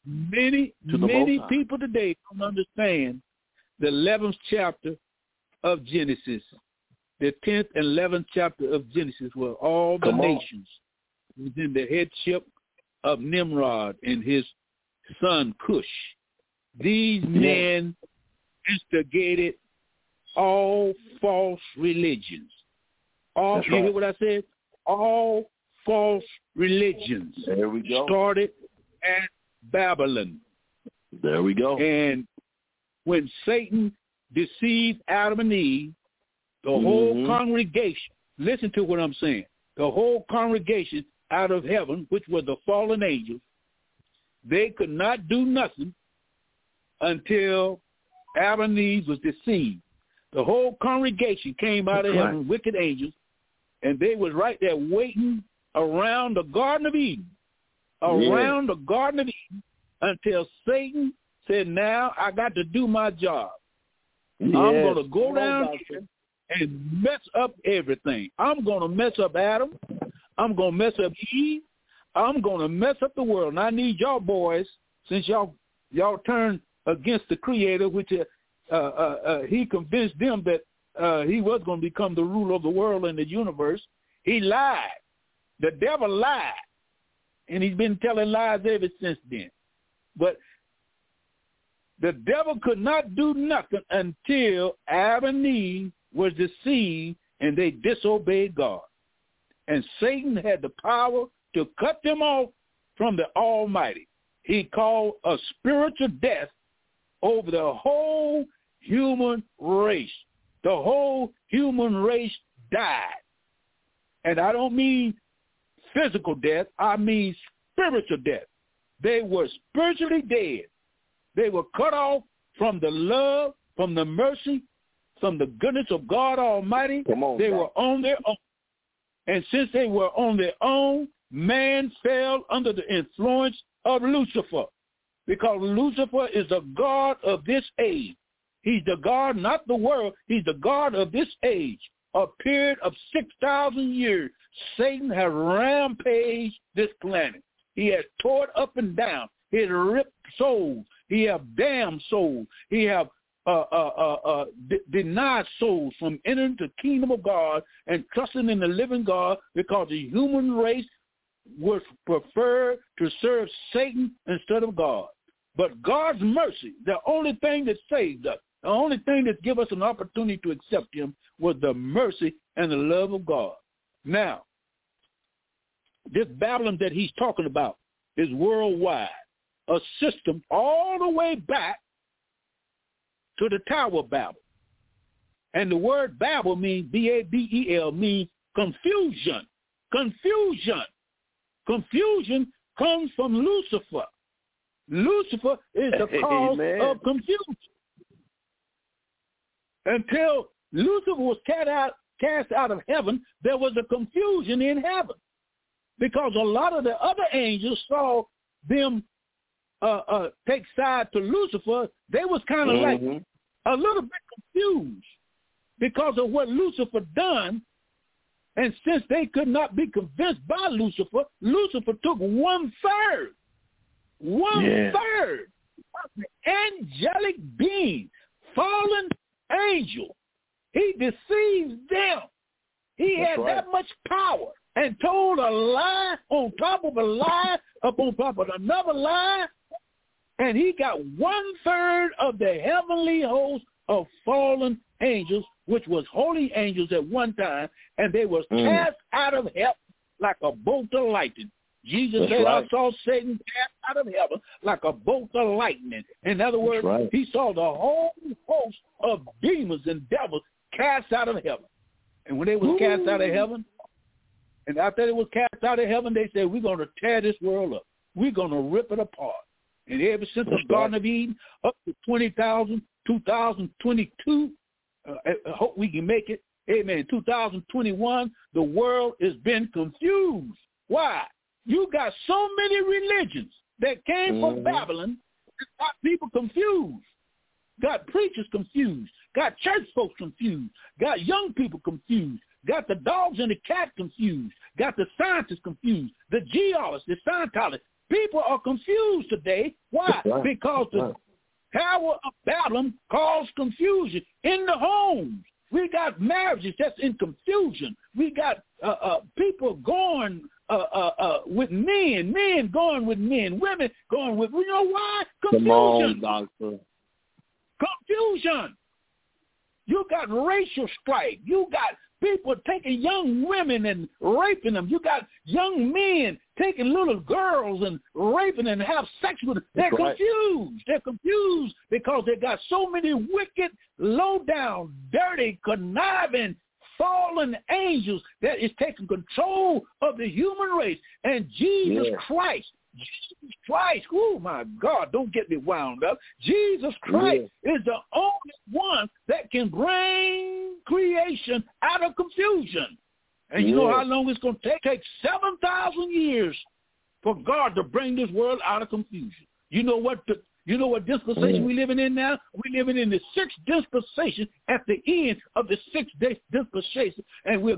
many people today don't understand the 11th chapter of Genesis. The 10th and 11th chapter of Genesis, where all the nations within the headship of Nimrod and his son Cush. These men instigated all false religions. You hear what I said? All false religions. There we go. Started at Babylon. There we go. And when Satan deceived Adam and Eve, the whole congregation, listen to what I'm saying, the whole congregation out of heaven, which were the fallen angels, they could not do nothing until Adam and Eve was deceived. The whole congregation came out of heaven, wicked angels, and they was right there waiting around the Garden of Eden, the Garden of Eden, until Satan said, now I got to do my job. I'm going to go down here and mess up everything. I'm going to mess up Adam. I'm going to mess up Eve. I'm going to mess up the world. And I need y'all boys, since y'all turned against the Creator, which he convinced them that he was going to become the ruler of the world and the universe. He lied. The devil lied. And he's been telling lies ever since then. But the devil could not do nothing until Adam and Eve was deceived and they disobeyed God. And Satan had the power to cut them off from the Almighty. He called a spiritual death over the whole human race. The whole human race died. And I don't mean physical death. I mean spiritual death. They were spiritually dead. They were cut off from the love, from the mercy, from the goodness of God Almighty. They were on their own. And since they were on their own, man fell under the influence of Lucifer, because Lucifer is the god of this age. He's the god, not the world. He's the god of this age. A period of 6,000 years, Satan has rampaged this planet. He has torn up and down. He has ripped souls. He has damned souls. He has denied souls from entering the kingdom of God and trusting in the living God, because the human race would prefer to serve Satan instead of God. But God's mercy, the only thing that saved us, the only thing that gave us an opportunity to accept him, was the mercy and the love of God. Now, this Babylon that he's talking about is worldwide, a system all the way back to the Tower of Babel. And the word Babel means, B-A-B-E-L, means confusion. Confusion. Confusion comes from Lucifer. Lucifer is the cause of confusion. Until Lucifer was cast out of heaven, there was a confusion in heaven. Because a lot of the other angels saw them take side to Lucifer. They was kind of like a little bit confused because of what Lucifer done. And since they could not be convinced by Lucifer, Lucifer took 1/3 of the angelic being, fallen angel. He deceived them. He had that much power and told a lie on top of a lie upon top of another lie. And he got 1/3 of the heavenly host of fallen angels, which was holy angels at one time, and they were cast out of heaven like a bolt of lightning. Jesus said, I saw Satan cast out of heaven like a bolt of lightning. In other words, he saw the whole host of demons and devils cast out of heaven. And when they were cast out of heaven, and after they were cast out of heaven, they said, we're going to tear this world up. We're going to rip it apart. And ever since the Garden of Eden up to 2022, I hope we can make it. Amen. 2021, the world has been confused. Why? You got so many religions that came from Babylon that got people confused, got preachers confused, got church folks confused, got young people confused, got the dogs and the cat confused, got the scientists confused, the geologists, the Scientologists. People are confused today. Why? Because the Tower of Babylon caused confusion in the homes. We got marriages that's in confusion. We got people going with men going with men, women going with, you know why? Confusion. Come on, doctor. Confusion. You got racial strife. You got people taking young women and raping them. You got young men taking little girls and raping and have sex with them. They're confused. They're confused because they got so many wicked, low-down, dirty, conniving, fallen angels that is taking control of the human race. And Jesus Christ, oh my God, don't get me wound up. Jesus Christ is the only one that can bring creation out of confusion. And you know how long it's going to take? It takes 7,000 years for God to bring this world out of confusion. You know what dispensation we're living in now? We're living in the 6th dispensation at the end of the 6th dispensation, and we're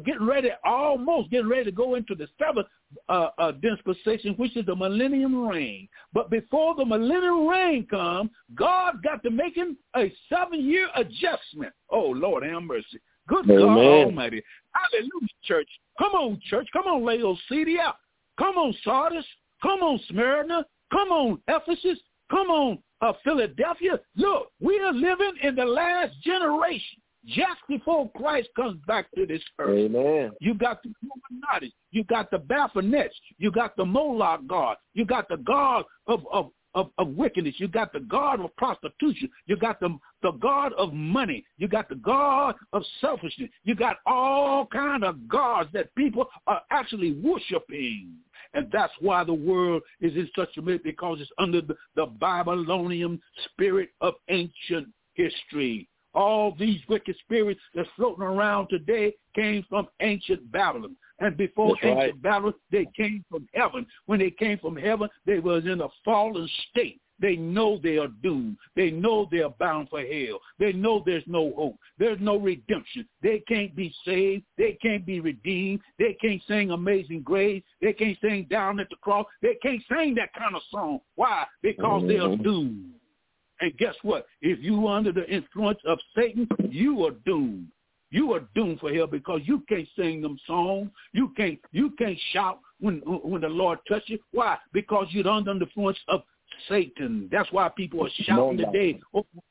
almost getting ready to go into the 7th dispensation, which is the millennium reign. But before the millennium reign comes, God got to make him a 7-year adjustment. Oh, Lord, have mercy. Good God Almighty. Hallelujah, church. Come on, church. Come on, Laodicea. Come on, Sardis. Come on, Smyrna. Come on, Ephesus. Come on, Philadelphia. Look, we are living in the last generation, just before Christ comes back to this earth. Amen. You got the Illuminati. You got the Baphonets. You got the Moloch God. You got the God of wickedness. You got the God of prostitution. You got the God of money. You got the God of selfishness. You got all kind of gods that people are actually worshiping. And that's why the world is in such a mess, because it's under the Babylonian spirit of ancient history. All these wicked spirits that's floating around today came from ancient Babylon. And before ancient Babylon, they came from heaven. When they came from heaven, they was in a fallen state. They know they are doomed. They know they are bound for hell. They know there's no hope. There's no redemption. They can't be saved. They can't be redeemed. They can't sing Amazing Grace. They can't sing Down at the Cross. They can't sing that kind of song. Why? Because they are doomed. And guess what? If you under the influence of Satan, you are doomed. You are doomed for hell, because you can't sing them songs. You can't shout when the Lord touches you. Why? Because you're under the influence of Satan. That's why people are shouting today.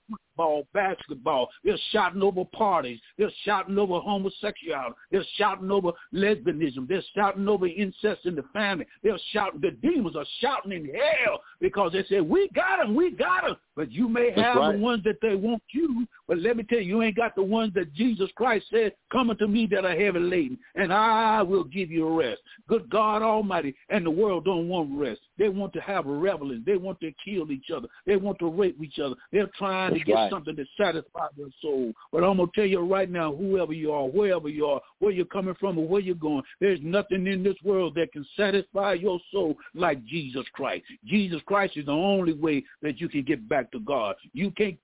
football, basketball. They're shouting over parties. They're shouting over homosexuality. They're shouting over lesbianism. They're shouting over incest in the family. They're shouting. The demons are shouting in hell because they say, we got them, we got them. But you may have the ones that they want you, but let me tell you, you ain't got the ones that Jesus Christ said, come unto me that are heavy laden, and I will give you rest. Good God Almighty, and the world don't want rest. They want to have revelings. They want to kill each other. They want to rape each other. They're trying to get something to satisfy their soul. But I'm going to tell you right now, whoever you are, wherever you are, where you're coming from or where you're going, there's nothing in this world that can satisfy your soul like Jesus Christ. Jesus Christ is the only way that you can get back to God. You can't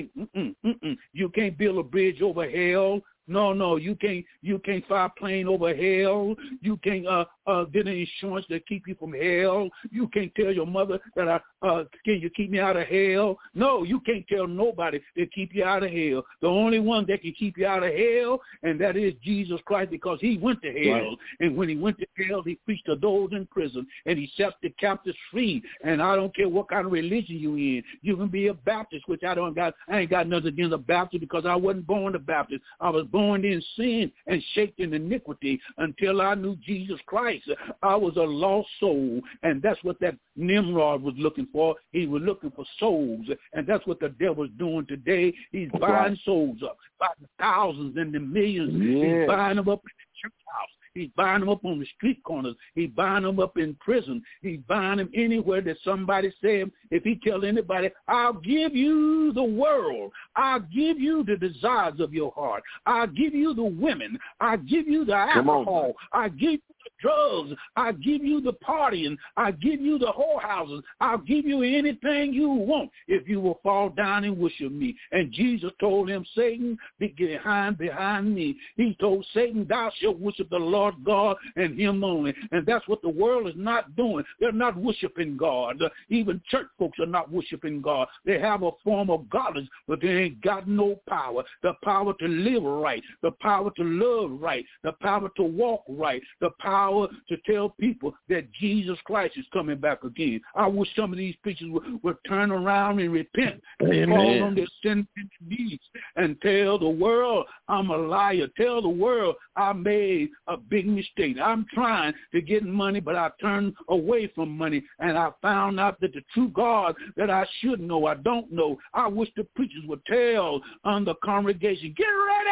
build a bridge over hell. No, you can't fly a plane over hell. You can't get an insurance to keep you from hell. You can't tell your mother that can you keep me out of hell? No, you can't tell nobody to keep you out of hell. The only one that can keep you out of hell, and that is Jesus Christ, because he went to hell. Right. And when he went to hell, he preached to those in prison, and he set the captives free. And I don't care what kind of religion you in. You can be a Baptist, which I ain't got nothing against a Baptist because I wasn't born a Baptist. I was born in sin and shaped in iniquity until I knew Jesus Christ. I was a lost soul, and that's what that Nimrod was looking for. He was looking for souls, and that's what the devil's doing today. He's buying souls up by the thousands and the millions. Yeah. He's buying them up in the church house. He's buying them up on the street corners. He's buying them up in prison. He's buying them anywhere that somebody said, if he tell anybody, I'll give you the world. I'll give you the desires of your heart. I'll give you the women. I'll give you the alcohol. I'll give you the drugs. I'll give you the partying. I'll give you the whorehouses. I'll give you anything you want if you will fall down and worship me. And Jesus told him, Satan, be behind me. He told Satan, thou shalt worship the Lord God and him only. And that's what the world is not doing. They're not worshiping God. Even church folks are not worshiping God. They have a form of godliness, but they ain't got no power. The power to live right, the power to love right, the power to walk right, the power to tell people that Jesus Christ is coming back again. I wish some of these preachers would turn around and repent and fall on their sin knees and tell the world I'm a liar. Tell the world I made a big mistake. I'm trying to get money, but I turned away from money, and I found out that the true God that I should know, I don't know. I wish the preachers would tell on the congregation, get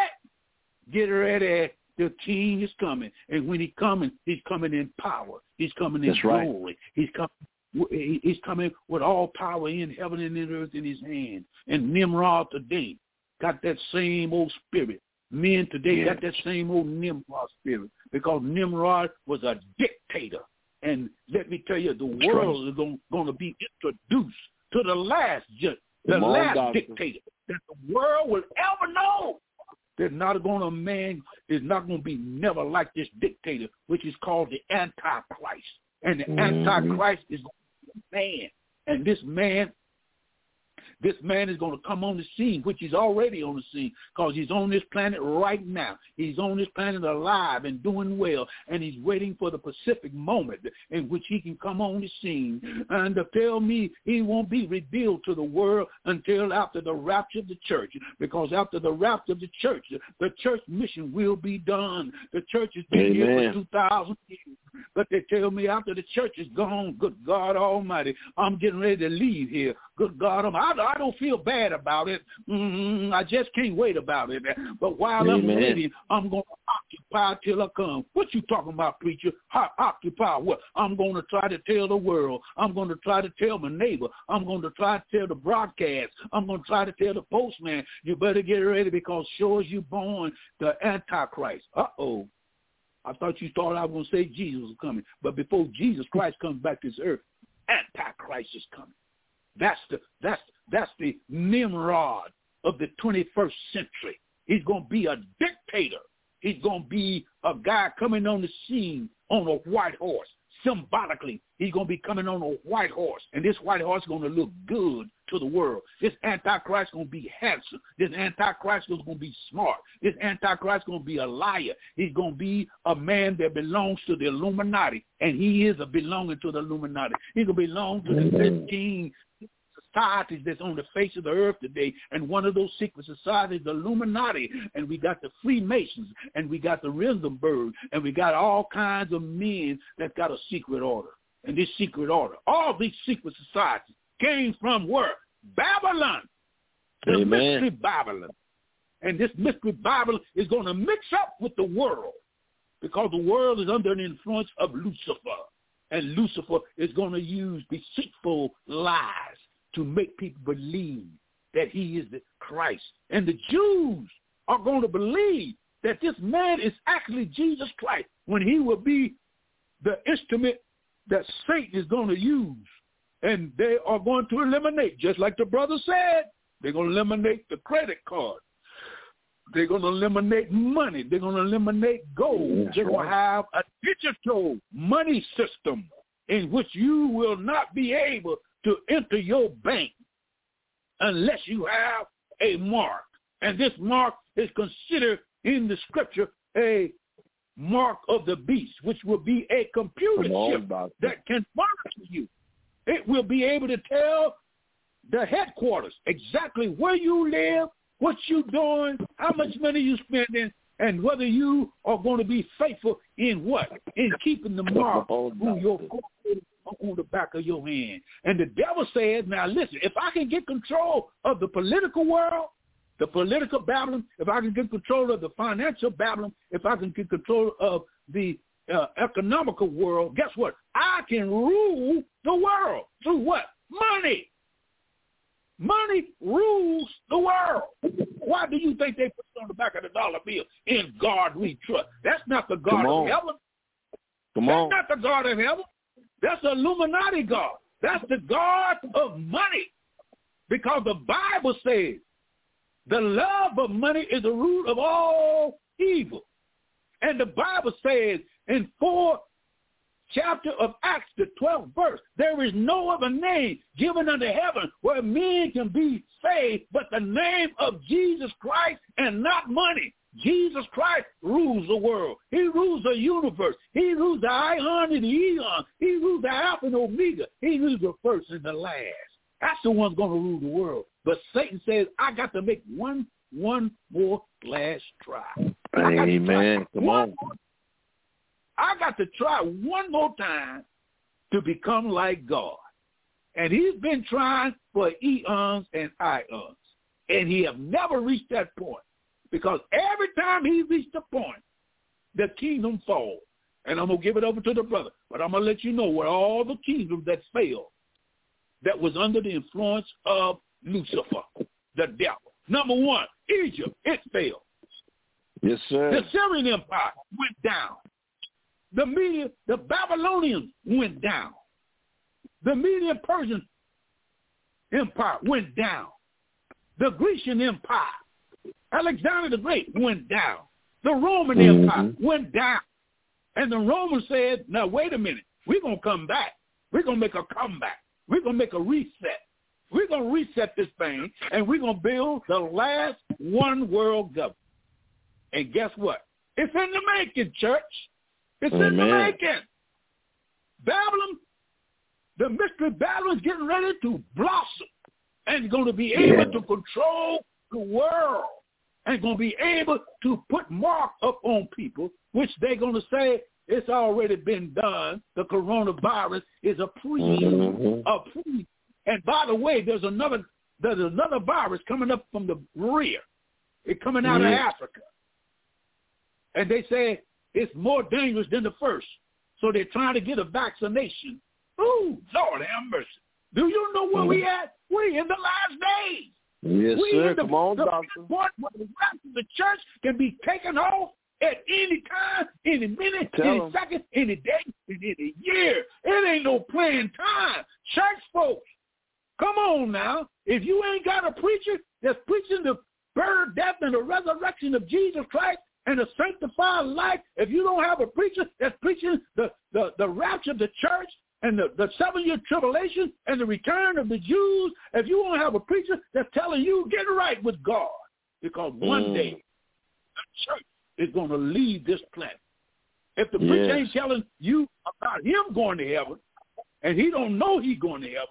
ready. The king is coming, and when he's coming in power. He's coming in glory. Right. He's coming with all power in heaven and in earth in his hand. And Nimrod today got that same old spirit. Men today got that same old Nimrod spirit, because Nimrod was a dictator. And let me tell you, the world is going to be introduced to the last dictator that the world will ever know. There's not going to be never like this dictator, which is called the Antichrist. And the Antichrist is a man. And this man is going to come on the scene, which he's already on the scene, because he's on this planet right now. He's on this planet alive and doing well, and he's waiting for the specific moment in which he can come on the scene and to tell me he won't be revealed to the world until after the rapture of the church, because after the rapture of the church mission will be done. The church has been here for 2,000 years, but they tell me after the church is gone, good God Almighty, I'm getting ready to leave here. Good God Almighty, I don't feel bad about it. I just can't wait about it. But while I'm waiting, I'm going to occupy till I come. What you talking about, preacher? Occupy what? I'm going to try to tell the world. I'm going to try to tell my neighbor. I'm going to try to tell the broadcast. I'm going to try to tell the postman, you better get ready, because sure as you born, the Antichrist. Uh-oh. I thought you thought I was going to say Jesus was coming. But before Jesus Christ comes back to this earth, Antichrist is coming. That's the Nimrod of the 21st century. He's going to be a dictator. He's going to be a guy coming on the scene on a white horse. Symbolically, he's going to be coming on a white horse, and this white horse is going to look good to the world. This Antichrist is going to be handsome. This Antichrist is going to be smart. This Antichrist is going to be a liar. He's going to be a man that belongs to the Illuminati, and he is a belonging to the Illuminati. He's going to belong to the 15 societies that's on the face of the earth today, and one of those secret societies, the Illuminati, and we got the Freemasons, and we got the Rindenberg, and we got all kinds of men that got a secret order. And this secret order, all these secret societies came from where? Babylon. The mystery Babylon. And this mystery Babylon is going to mix up with the world, because the world is under the influence of Lucifer. And Lucifer is going to use deceitful lies to make people believe that he is the Christ. And the Jews are going to believe that this man is actually Jesus Christ, when he will be the instrument that Satan is going to use. And they are going to eliminate, just like the brother said, they're going to eliminate the credit card. They're going to eliminate money. They're going to eliminate gold. They're going to have a digital money system in which you will not be able to enter your bank unless you have a mark. And this mark is considered in the scripture a mark of the beast, which will be a computer chip that can monitor you. It will be able to tell the headquarters exactly where you live, what you doing, how much money you spending, and whether you are going to be faithful in what? In keeping the mark on your forehead, on the back of your hand. And the devil says, now listen, if I can get control of the political world, the political Babylon, if I can get control of the financial Babylon, if I can get control of the economical world, guess what? I can rule the world through what? Money. Money rules the world. Why do you think they put it on the back of the dollar bill? In God we trust. That's not the God of heaven. That's not the God of heaven. That's the Illuminati God. That's the God of money. Because the Bible says the love of money is the root of all evil. And the Bible says in 4 chapter of Acts, the 12th verse, there is no other name given under heaven where men can be saved but the name of Jesus Christ, and not money. Jesus Christ rules the world. He rules the universe. He rules the Ion and the Eon. He rules the Alpha and Omega. He rules the first and the last. That's the one going to rule the world. But Satan says, I got to make one more last try. Amen. Come on. I got to try one more time to become like God. And he's been trying for eons and ions. And he have never reached that point. Because every time he reached the point, the kingdom falls. And I'm going to give it over to the brother. But I'm going to let you know where all the kingdoms that failed, that was under the influence of Lucifer, the devil. Number one, Egypt, it failed. Yes, sir. The Syrian Empire went down. The Babylonians went down. The Median-Persian Empire went down. The Grecian Empire, Alexander the Great, went down. The Roman Empire went down. And the Romans said, now, wait a minute. We're going to come back. We're going to make a comeback. We're going to make a reset. We're going to reset this thing, and we're going to build the last one world government. And guess what? It's in the making, church. It's in the making. Babylon, the mystery Babylon is getting ready to blossom and going to be able to control the world and going to be able to put mark up on people, which they're going to say it's already been done. The coronavirus is a pre. And by the way, there's another virus coming up from the rear. It's coming out of Africa. And they say it's more dangerous than the first. So they're trying to get a vaccination. Ooh, Lord have mercy. Do you know where we at? We're in the last days. Yes, sir. Come on, doctor. Point where the rest of the church can be taken off at any time, any minute, any second, any day, and any year. It ain't no playing time. Church folks, come on now. If you ain't got a preacher that's preaching the birth, death, and the resurrection of Jesus Christ and a sanctified life, if you don't have a preacher that's preaching the rapture of the church and the 7-year tribulation and the return of the Jews, if you don't have a preacher that's telling you, get right with God, because one day the church is going to leave this planet. If the preacher ain't telling you about him going to heaven, and he don't know he's going to heaven,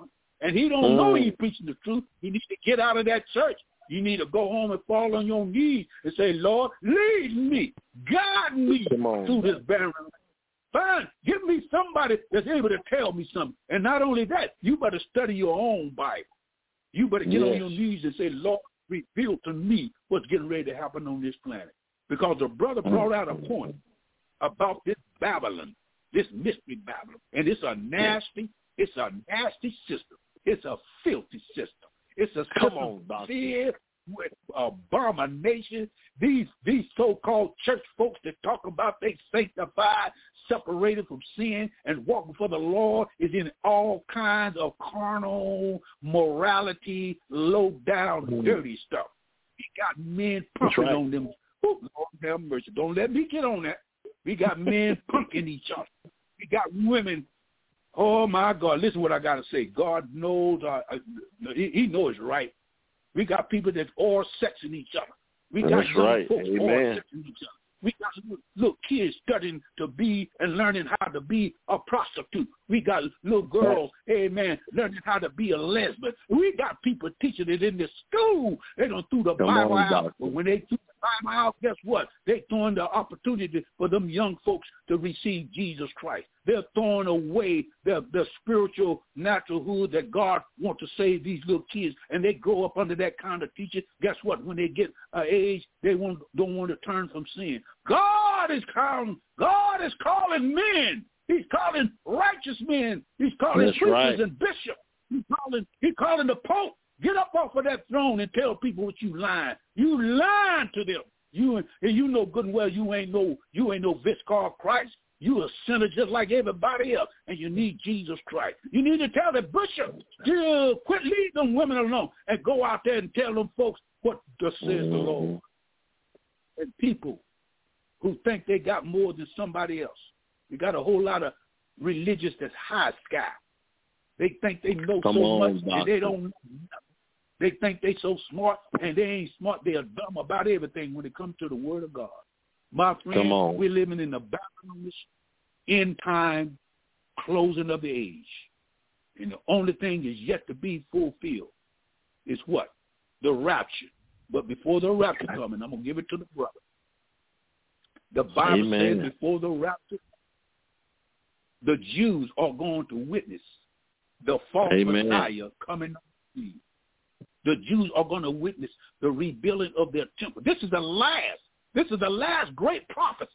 and he don't know he's preaching the truth, he needs to get out of that church. You need to go home and fall on your knees and say, Lord, lead me, guide me through this barren land. Fine, give me somebody that's able to tell me something. And not only that, you better study your own Bible. You better get on your knees and say, Lord, reveal to me what's getting ready to happen on this planet. Because the brother brought out a point about this Babylon, this mystery Babylon. And it's a nasty system. It's a filthy system. It's a system filled with abomination. These so-called church folks that talk about they sanctified, separated from sin, and walking for the Lord is in all kinds of carnal morality, low-down, dirty stuff. We got men pumping on them. Oh, Lord have mercy. Don't let me get on that. We got men punking each other. We got women. Oh, my God. Listen what I got to say. God knows. He knows right. We got people that's all sexing each other. We got young folks all sexing each other. We got little kids studying to be and learning how to be a prostitute. We got little girls, learning how to be a lesbian. We got people teaching it in the school. They don't throw the Bible out. But when they threw the Bible out, guess what? They're throwing the opportunity for them young folks to receive Jesus Christ. They're throwing away the spiritual naturalhood that God wants to save these little kids, and they grow up under that kind of teaching. Guess what? When they get age, they don't want to turn from sin. God is calling men. He's calling righteous men. He's calling preachers and bishops. He's calling the Pope. Get up off of that throne and tell people what you lying. You lying to them. You know good and well you ain't no Viscar Christ. You a sinner just like everybody else, and you need Jesus Christ. You need to tell the bishop to quit leaving them women alone and go out there and tell them folks what thus says the Lord. And people who think they got more than somebody else. You got a whole lot of religious that's high sky. They think they know much, and they don't know nothing. They think they so smart, and they ain't smart. They are dumb about everything when it comes to the Word of God. My friend, we're living in the Babylonish end time closing of the age. And the only thing is yet to be fulfilled is what? The rapture. But before the rapture coming, I'm going to give it to the brother. The Bible says before the rapture, the Jews are going to witness the false Messiah coming on the scene. The Jews are going to witness the rebuilding of their temple. This is the last great prophecy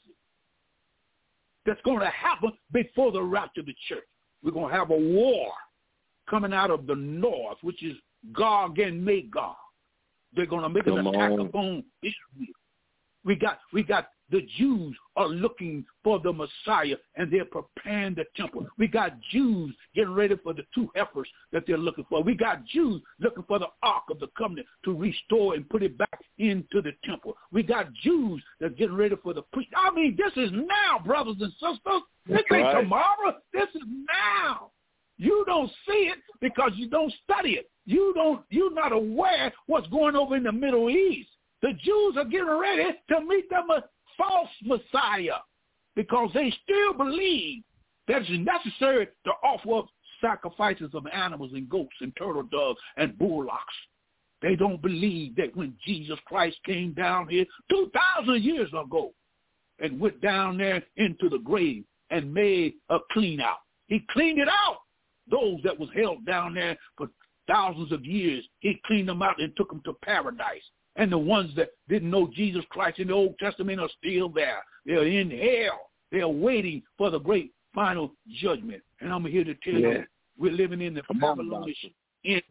that's going to happen before the rapture of the church. We're going to have a war coming out of the north, which is Gog and Magog. They're going to make an attack upon Israel. We got the Jews are looking for the Messiah, and they're preparing the temple. We got Jews getting ready for the two heifers that they're looking for. We got Jews looking for the Ark of the Covenant to restore and put it back into the temple. We got Jews that are getting ready for the priest. I mean, this is now, brothers and sisters. This ain't tomorrow. This is now. You don't see it because you don't study it. You're not aware what's going over in the Middle East. The Jews are getting ready to meet them a false Messiah because they still believe that it's necessary to offer up sacrifices of animals and goats and turtle doves and bullocks. They don't believe that when Jesus Christ came down here 2,000 years ago and went down there into the grave and made a clean out. He cleaned it out. Those that was held down there for thousands of years, he cleaned them out and took them to paradise. And the ones that didn't know Jesus Christ in the Old Testament are still there. They're in hell. They're waiting for the great final judgment. And I'm here to tell you, we're living in the Babylonish end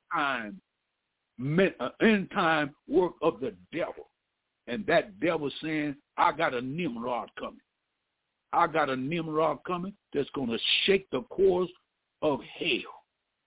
time work of the devil. And that devil saying, I got a Nimrod coming. I got a Nimrod coming that's going to shake the cores of hell.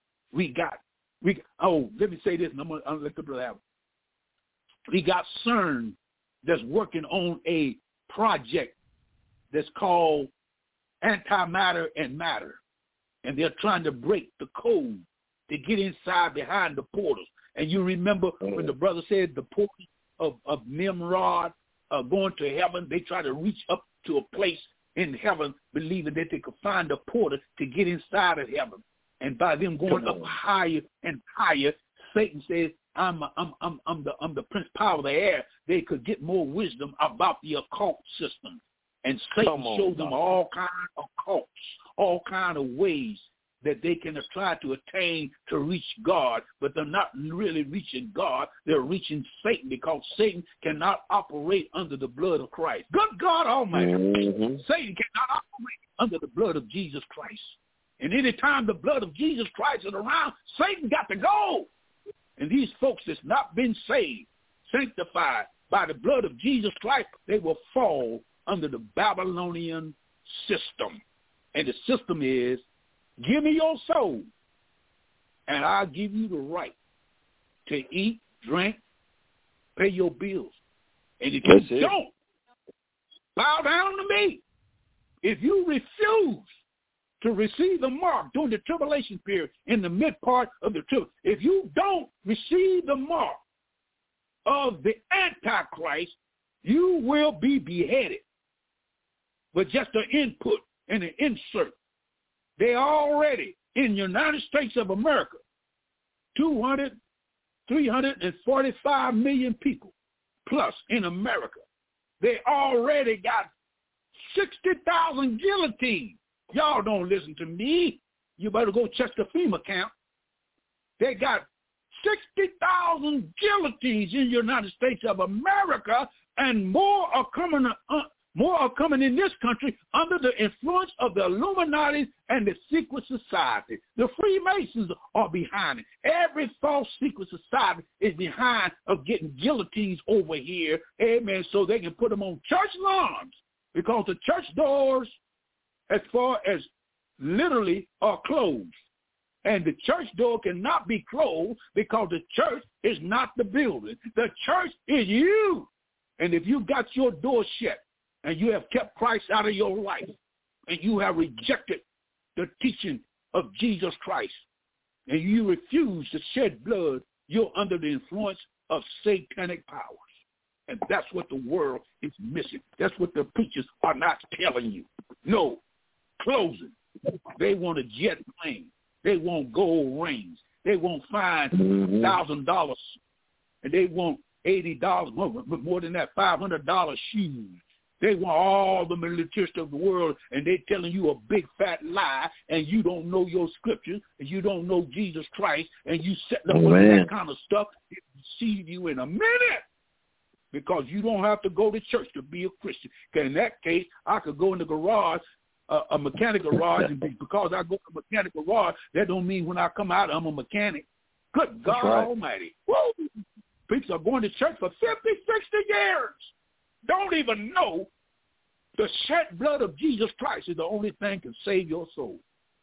Let me say this, and I'm going to let the brother have it. We got CERN that's working on a project that's called antimatter and matter. And they're trying to break the code to get inside behind the portals. And you remember when the brother said the portals of Nimrod going to heaven, they try to reach up to a place in heaven believing that they could find a portal to get inside of heaven. And by them going up higher and higher, Satan says, I'm the prince power of the air. They could get more wisdom about the occult system. And Satan showed them all kinds of cults, all kinds of ways that they can try to attain to reach God, but they're not really reaching God. They're reaching Satan, because Satan cannot operate under the blood of Christ. Good God Almighty. Mm-hmm. Satan cannot operate under the blood of Jesus Christ. And any time the blood of Jesus Christ is around, Satan got to go. And these folks that's not been saved, sanctified by the blood of Jesus Christ, they will fall under the Babylonian system. And the system is, give me your soul, and I'll give you the right to eat, drink, pay your bills. And if you don't, bow down to me. If you refuse to receive the mark during the tribulation period, in the mid part of the tribulation, if you don't receive the mark of the Antichrist, you will be beheaded. But just an input and an insert. They already, in the United States of America, 345 million people plus in America. They already got 60,000 guillotines. Y'all don't listen to me. You better go check the FEMA count. They got 60,000 guillotines in the United States of America, and more are coming in this country under the influence of the Illuminati and the secret society. The Freemasons are behind it. Every false secret society is behind of getting guillotines over here, amen, so they can put them on church lawns, because the church doors, as far as literally, are closed. And the church door cannot be closed, because the church is not the building. The church is you. And if you got your door shut, and you have kept Christ out of your life, and you have rejected the teaching of Jesus Christ, and you refuse to shed blood, you're under the influence of satanic powers. And that's what the world is missing. That's what the preachers are not telling you. No, closing. They want a jet plane. They want gold rings. They want $1,000, and they want $80, more than that, $500 shoes. They want all the militaristic of the world, and they're telling you a big fat lie, and you don't know your scriptures, and you don't know Jesus Christ, and you setting up with that kind of stuff. It will deceive you in a minute, because you don't have to go to church to be a Christian. Because in that case, I could go in the garage, a mechanic garage, and because I go to a mechanic garage, that don't mean when I come out I'm a mechanic. Good God Almighty. Woo! People are going to church for 50, 60 years. Don't even know the shed blood of Jesus Christ is the only thing can save your soul.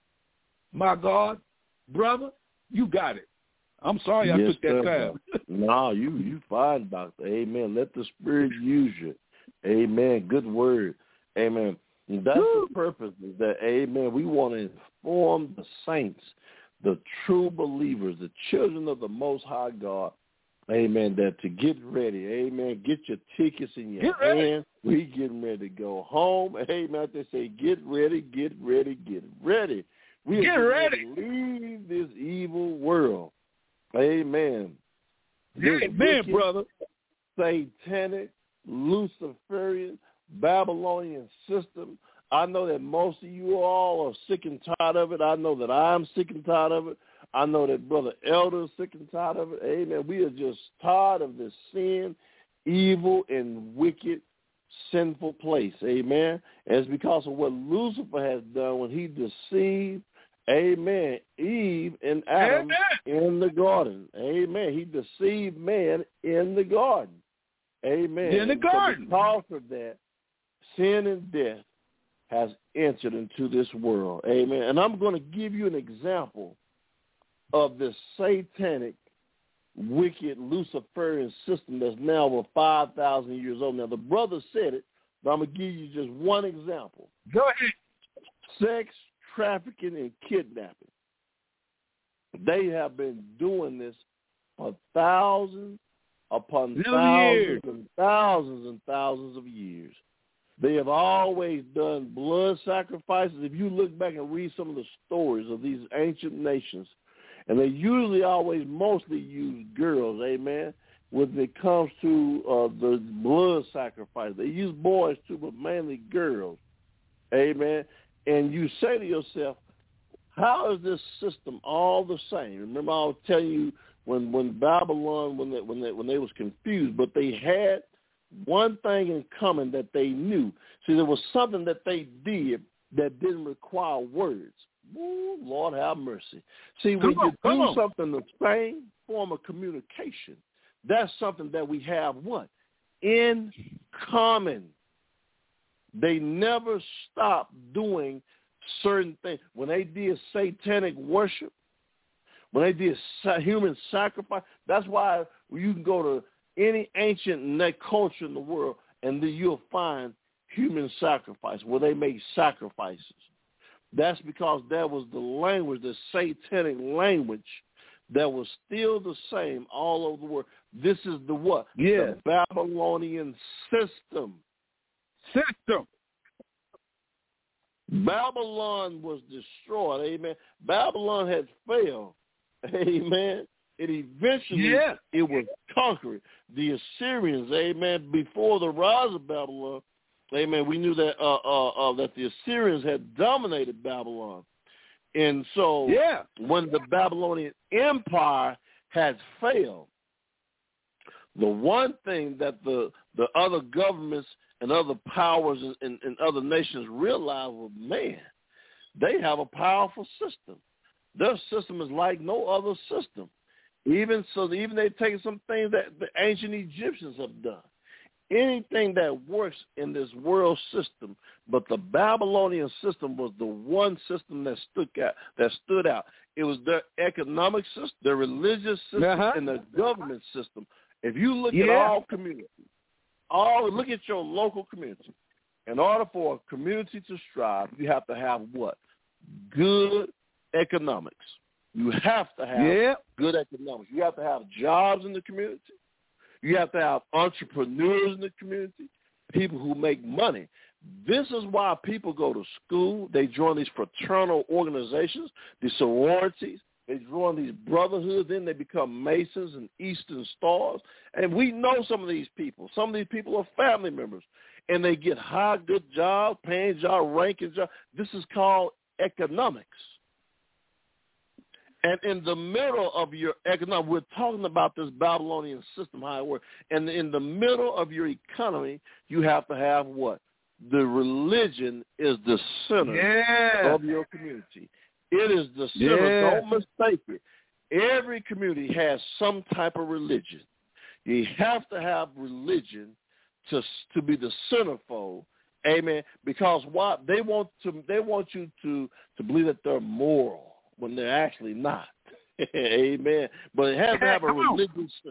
My God, brother, you got it. I'm sorry I took that time. No, you fine, doctor. Amen. Let the Spirit use you. Amen. Good word. Amen. And that's the purpose, is that, amen, we want to inform the saints, the true believers, the children of the Most High God, amen, that to get ready, amen, get your tickets in your hand. We getting ready to go home. Amen. They say, get ready, get ready, get ready. We are ready to leave this evil world. Amen. Amen, brother. Satanic, Luciferian, Babylonian system. I know that most of you all are sick and tired of it. I know that I'm sick and tired of it. I know that Brother Elder is sick and tired of it. Amen. We are just tired of this sin, evil, and wicked, sinful place. Amen. And it's because of what Lucifer has done when he deceived, amen, Eve and Adam in the garden. Amen. He deceived man in the garden. Amen. In the garden. So because of that, sin and death has entered into this world. Amen. And I'm going to give you an example of this satanic, wicked, Luciferian system that's now over 5,000 years old. Now, the brother said it, but I'm going to give you just one example. Go ahead. Sex, trafficking, and kidnapping. They have been doing this for thousands upon thousands and thousands and thousands of years. They have always done blood sacrifices. If you look back and read some of the stories of these ancient nations, and they usually always mostly use girls, amen, when it comes to the blood sacrifice. They use boys too, but mainly girls, amen. And you say to yourself, how is this system all the same? Remember, I was telling you when Babylon, when they was confused, but they had one thing in common that they knew. See, there was something that they did that didn't require words. Ooh, Lord have mercy. See, when you do something the same form of communication, that's something that we have what? In common. They never stopped doing certain things. When they did satanic worship, when they did human sacrifice, that's why you can go to any ancient culture in the world and then you'll find human sacrifice where they make sacrifices. That's because that was the language, the satanic language that was still the same all over the world. This is the what? Yeah. The Babylonian system. Babylon was destroyed, amen. Babylon had failed, amen. It eventually, it was conquered. The Assyrians, amen, before the rise of Babylon, amen, we knew that that the Assyrians had dominated Babylon. And so when the Babylonian Empire had failed, the one thing that the other governments and other powers and other nations realized was, man, they have a powerful system. Their system is like no other system. Even they've taken some things that the ancient Egyptians have done. Anything that works in this world system, but the Babylonian system was the one system that stood out. It was their economic system, their religious system, and their government system. If you look at all communities, look at your local community. In order for a community to strive, you have to have what? Good economics. You have to have good economics. You have to have jobs in the community. You have to have entrepreneurs in the community, people who make money. This is why people go to school. They join these fraternal organizations, these sororities. They join these brotherhoods. Then they become Masons and Eastern Stars. And we know some of these people. Some of these people are family members. And they get high, good jobs, paying jobs, ranking jobs. This is called economics. And in the middle of your economy, we're talking about this Babylonian system, how it works. And in the middle of your economy, you have to have what? The religion is the center of your community. It is the center. Don't mistake it. Every community has some type of religion. You have to have religion to be the centerfold. Amen. Because what they want you to believe that they're moral when they're actually not. Amen. But it has to have a religious system.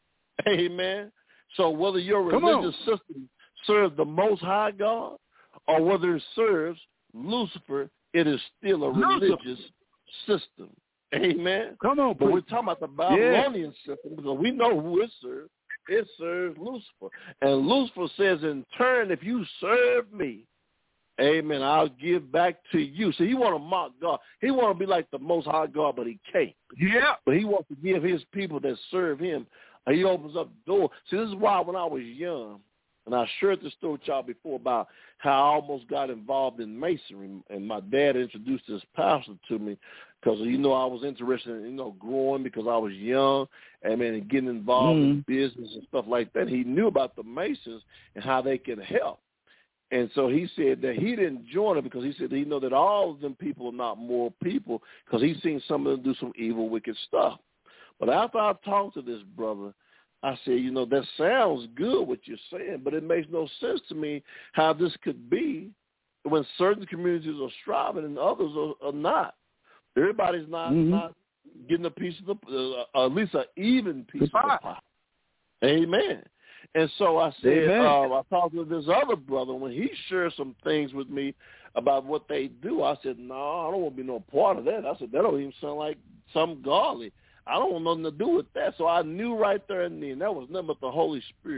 Amen. So whether your religious system serves the Most High God or whether it serves Lucifer, it is still a religious system. Amen. But we're talking about the Babylonian system because we know who it serves. It serves Lucifer. And Lucifer says, in turn, if you serve me, amen, I'll give back to you. So he want to mock God. He want to be like the Most High God, but he can't. But he wants to give his people that serve him. He opens up the door. See, this is why when I was young, and I shared this story with y'all before about how I almost got involved in masonry, and my dad introduced this pastor to me because, I was interested in, growing because I was young, and getting involved in business and stuff like that. He knew about the Masons and how they can help. And so he said that he didn't join it because he said that he know that all of them people are not moral people because he's seen some of them do some evil, wicked stuff. But after I talked to this brother, I said, that sounds good what you're saying, but it makes no sense to me how this could be when certain communities are striving and others are not. Everybody's not getting a piece of the, at least an even piece of the pie. Amen. And so I said, I talked to this other brother when he shared some things with me about what they do. I said, no, I don't want to be no part of that. I said, that don't even sound like something godly. I don't want nothing to do with that. So I knew right there and then that was nothing but the Holy Spirit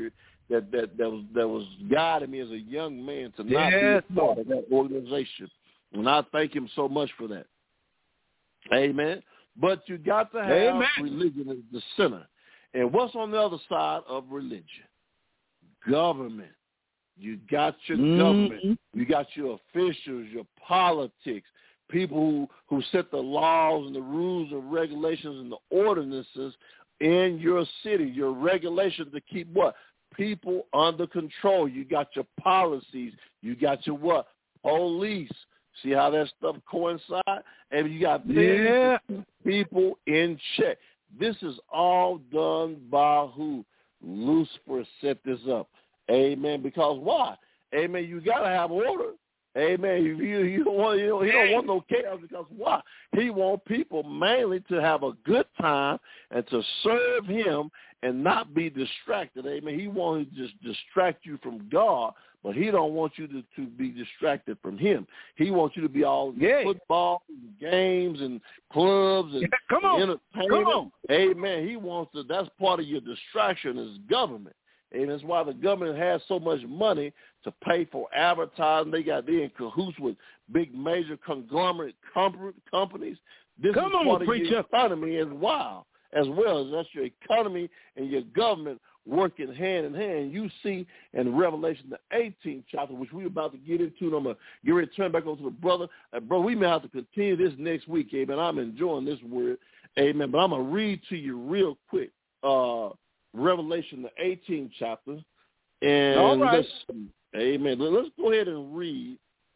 that was guiding me as a young man to not be a part of that organization. And I thank him so much for that. Amen. But you got to have religion as the center. And what's on the other side of religion? Government. You got your government. You got your officials, your politics, people who set the laws and the rules and regulations and the ordinances in your city, your regulations to keep what? People under control. You got your policies. You got your what? Police. See how that stuff coincides? And you got people in check. This is all done by who? Lucifer set this up. Amen. Because why? Amen. You got to have order. Amen. He don't want no chaos, because why? He wants people mainly to have a good time and to serve him and not be distracted. Amen. He wants to just distract you from God, but he don't want you to be distracted from him. He wants you to be all football and games and clubs and entertainment. Come on. Amen. He wants to. That's part of your distraction is government. And that's why the government has so much money to pay for advertising. They in cahoots with big major conglomerate companies. This is part of your economy as well. That's your economy and your government working hand in hand. You see in Revelation, the 18th chapter, which we're about to get into, and I'm going to get ready to turn back over to the brother. Brother, we may have to continue this next week, amen. I'm enjoying this word, amen. But I'm going to read to you real quick. Revelation, the 18th chapter. And amen. Let's go ahead and read.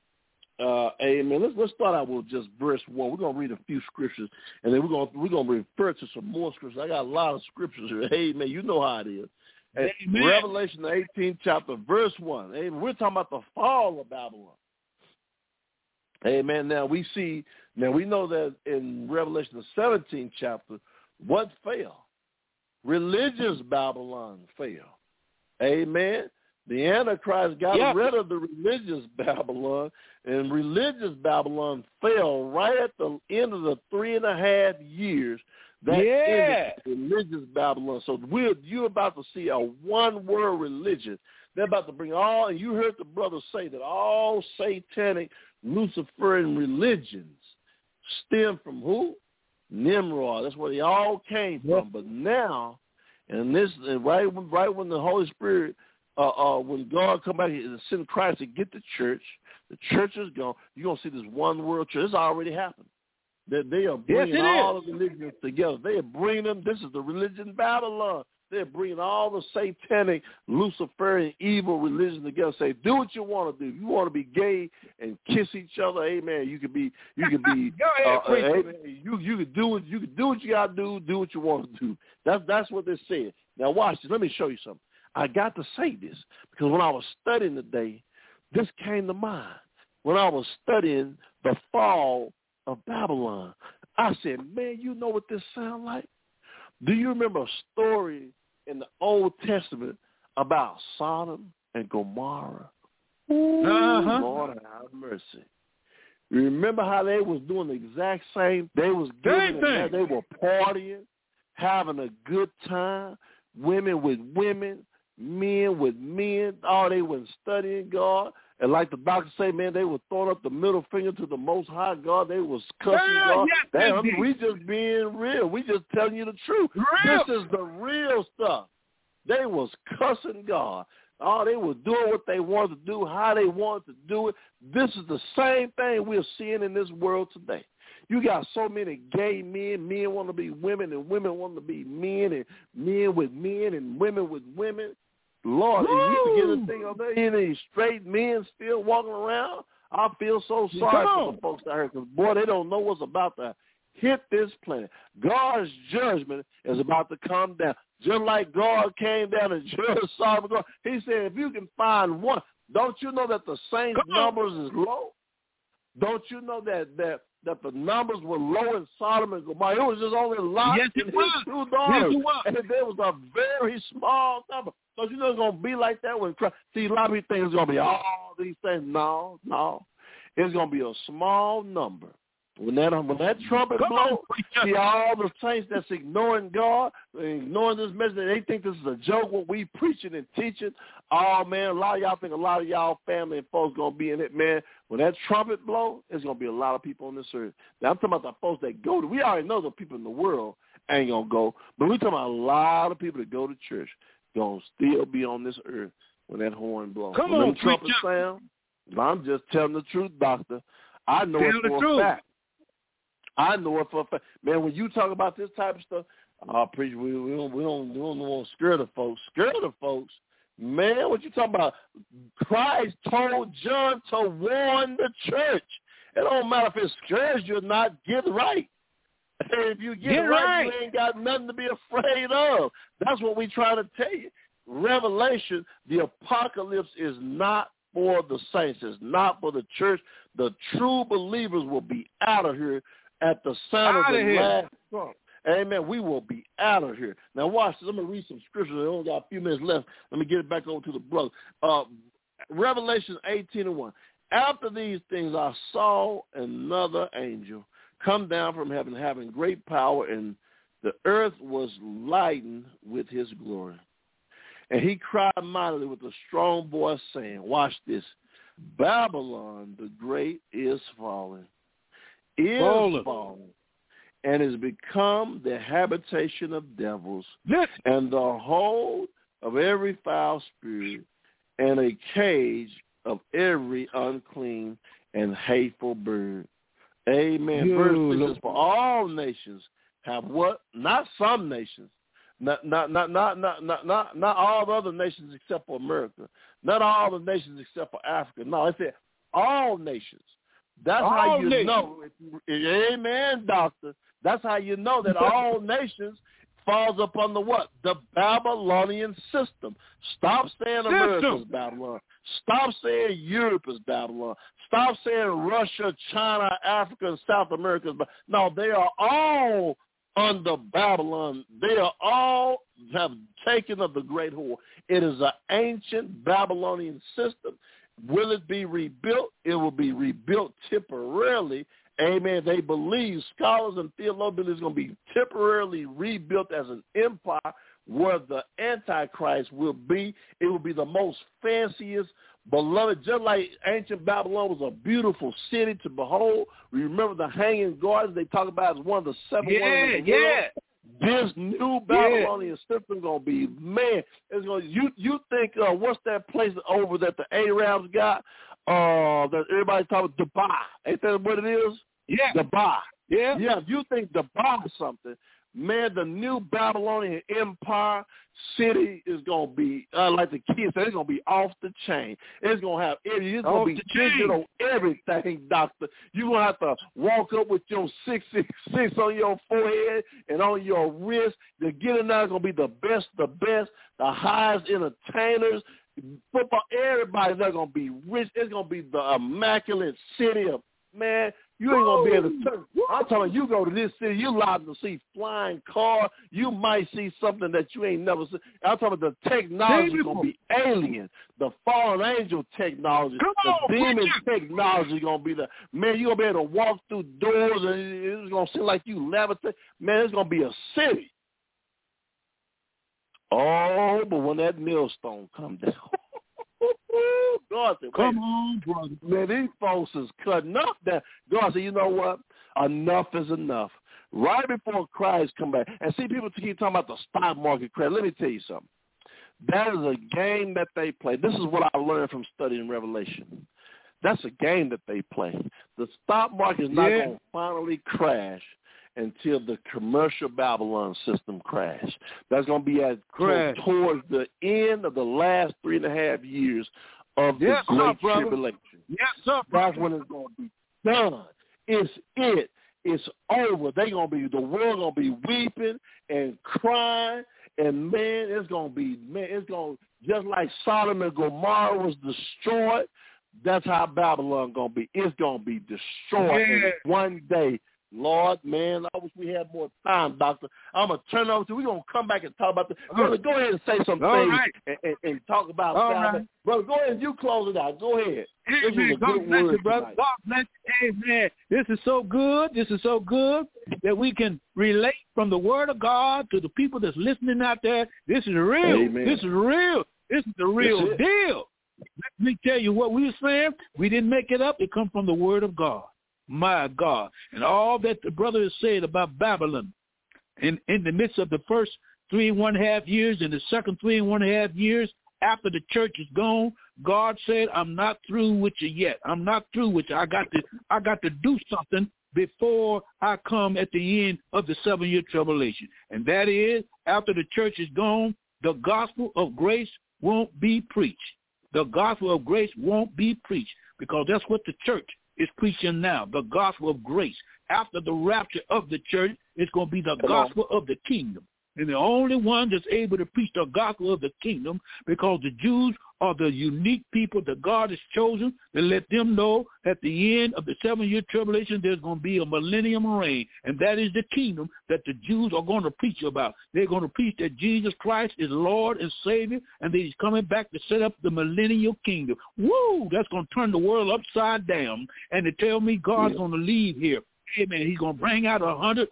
Amen. Let's start out with just verse 1. We're going to read a few scriptures, and then we're going to refer to some more scriptures. I got a lot of scriptures here. Amen. You know how it is. Revelation, the 18th chapter, verse 1. Amen. We're talking about the fall of Babylon. Amen. Now we know that in Revelation, the 17th chapter, what fell? Religious Babylon fell. Amen. The Antichrist got rid of the religious Babylon, and religious Babylon fell right at the end of the 3.5 years that ended religious Babylon. So you're about to see a one-world religion. They're about to bring all, and you heard the brother say that all satanic Luciferian religions stem from who? Nimrod. That's where they all came from. But now, and this right when the Holy Spirit, when God come back and send Christ to get the church is gone. You're gonna see this one world church. It's already happened. That they are bringing all of the religions together. They are bringing them. This is the religion Babylon. They're bringing all the satanic, Luciferian, evil religion together. Say, do what you want to do. If you want to be gay and kiss each other, amen. You can be. Go ahead, amen. You can do what you got to do. Do what you want to do. That's what they said. Now watch this. Let me show you something. I got to say this because when I was studying today, this came to mind. When I was studying the fall of Babylon, I said, man, you know what this sounds like? Do you remember a story in the Old Testament about Sodom and Gomorrah? Lord have mercy. You remember how they was doing the exact same? They was giving it, they were partying, having a good time, women with women, men with men. Oh, they were studying God. And like the doctor say, man, they were throwing up the middle finger to the Most High God. They was cussing God. We just being real. We just telling you the truth. This is the real stuff. They was cussing God. Oh, they were doing what they wanted to do, how they wanted to do it. This is the same thing we're seeing in this world today. You got so many gay men. Men want to be women, and women want to be men, and men with men, and women with women. Lord, you get a thing on there, any straight men still walking around. I feel so sorry for the folks out here because, boy, they don't know what's about to hit this planet. God's judgment is about to come down. Just like God came down and judged Sodom and Gomorrah. He said, if you can find one, don't you know that the saints' numbers is low? Don't you know that the numbers were low in Sodom and Gomorrah? It was just only Lot and his 2 daughters. And there was a very small number. So you know it's going to be like that when Christ. See, a lot of these things are going to be all these things. No. It's going to be a small number When that trumpet blows, see all the saints that's ignoring God, ignoring this message, they think this is a joke, what we preaching and teaching. Oh, man, a lot of y'all think a lot of y'all family and folks going to be in it, man. When that trumpet blows, there's going to be a lot of people on this earth. Now, I'm talking about the folks that go to, we already know the people in the world ain't going to go, but we're talking about a lot of people that go to church going to still be on this earth when that horn blows. Come when on, them trumpets sound, I'm just telling the truth, doctor. I know it for a fact. I know it for a fact. Man, when you talk about this type of stuff, preacher, we don't want to scare the folks. Scare the folks. Man, what you talking about? Christ told John to warn the church. It don't matter if it scares you or not, get right. If you get right, you ain't got nothing to be afraid of. That's what we try to tell you. Revelation, the apocalypse is not for the saints. It's not for the church. The true believers will be out of here at the sound of the last trump. Amen. We will be out of here. Now watch this. I'm going to read some scriptures. I only got a few minutes left. Let me get it back over to the brother. Revelation 18:1. After these things I saw another angel come down from heaven, having great power, and the earth was lightened with his glory. And he cried mightily with a strong voice, saying, watch this, Babylon the great is fallen, and is become the habitation of devils, and the hold of every foul spirit, and a cage of every unclean and hateful bird. Amen. Verse 6 says, for all nations have what? Not some nations. Not all the other nations except for America. Not all the nations except for Africa. No, it said all nations. That's all how you know. Amen, doctor. That's how you know that all nations falls upon the what? The Babylonian system. Stop saying America's Babylon. Stop saying Europe is Babylon. Stop saying Russia, China, Africa, and South America. No, they are all under Babylon. They are all have taken of the great whore. It is an ancient Babylonian system. Will it be rebuilt? It will be rebuilt temporarily. Amen. They believe, scholars and theologians, it's going to be temporarily rebuilt as an empire where the Antichrist will be. It will be the most fanciest, beloved, just like ancient Babylon was a beautiful city to behold. Remember the Hanging Gardens they talk about as one of the seven wonders of the world? This new Babylonian system going to be, man, it's going to, you think, what's that place over that the Arabs got? That everybody's talking about, Dubai. Ain't that what it is? Yeah. Dubai. Yeah. Yeah, if you think Dubai is something, man, the new Babylonian empire city is going to be, like the kids say, it's going to be off the chain. It's going to have, it's going to be digital everything, doctor. You're going to have to walk up with your 666 on your forehead and on your wrist. The getting there is going to be the best, the highest entertainers. Football, everybody's not going to be rich. It's going to be the immaculate city of, man, you ain't going to be able to turn. I'm telling you, go to this city, you're liable to see flying cars. You might see something that you ain't never seen. I'm talking about the technology is going to be alien. The fallen angel technology, demon technology is going to be the, man, you're going to be able to walk through doors and it's going to seem like you levitate. Man, it's going to be a city. Oh, but when that millstone comes down, God said, come on, brother. Man, these folks is cutting up that. God said, you know what? Enough is enough. Right before Christ come back. And see, people keep talking about the stock market crash. Let me tell you something. That is a game that they play. This is what I learned from studying Revelation. That's a game that they play. The stock market is not going to finally crash until the commercial Babylon system crash. That's going to be towards the end of the last 3.5 years of the Great Tribulation. Yes, sir, that's when it's going to be done. It's over. The world going to be weeping and crying, and man, it's going to just like Sodom and Gomorrah was destroyed. That's how Babylon going to be. It's going to be destroyed. And one day, Lord, man, I wish we had more time, Doctor. I'm going to turn over to, we're going to come back and talk about this. Brother, go ahead and say some things and talk about Sabbath. Right. Brother, go ahead and you close it out. Go ahead. Amen. God bless you, brother. Tonight. God bless you. Amen. This is so good. This is so good that we can relate from the word of God to the people that's listening out there. This is real. Amen. This is real. This is the real deal. Let me tell you what we were saying. We didn't make it up. It comes from the word of God. My God. And all that the brother has said about Babylon in the midst of the first 3.5 years and the second 3.5 years after the church is gone, God said, I'm not through with you yet. I'm not through with you. I got to do something before I come at the end of the 7-year tribulation. And that is, after the church is gone, the gospel of grace won't be preached. The gospel of grace won't be preached because that's what the church is preaching now, the gospel of grace. After the rapture of the church, it's going to be the gospel of the kingdom. And the only one that's able to preach the gospel of the kingdom, because the Jews are the unique people that God has chosen to let them know at the end of the 7-year tribulation there's going to be a millennium reign, and that is the kingdom that the Jews are going to preach about. They're going to preach that Jesus Christ is Lord and Savior, and that he's coming back to set up the millennial kingdom. Woo! That's going to turn the world upside down, and to tell me God's going to leave here. Amen. He's going to bring out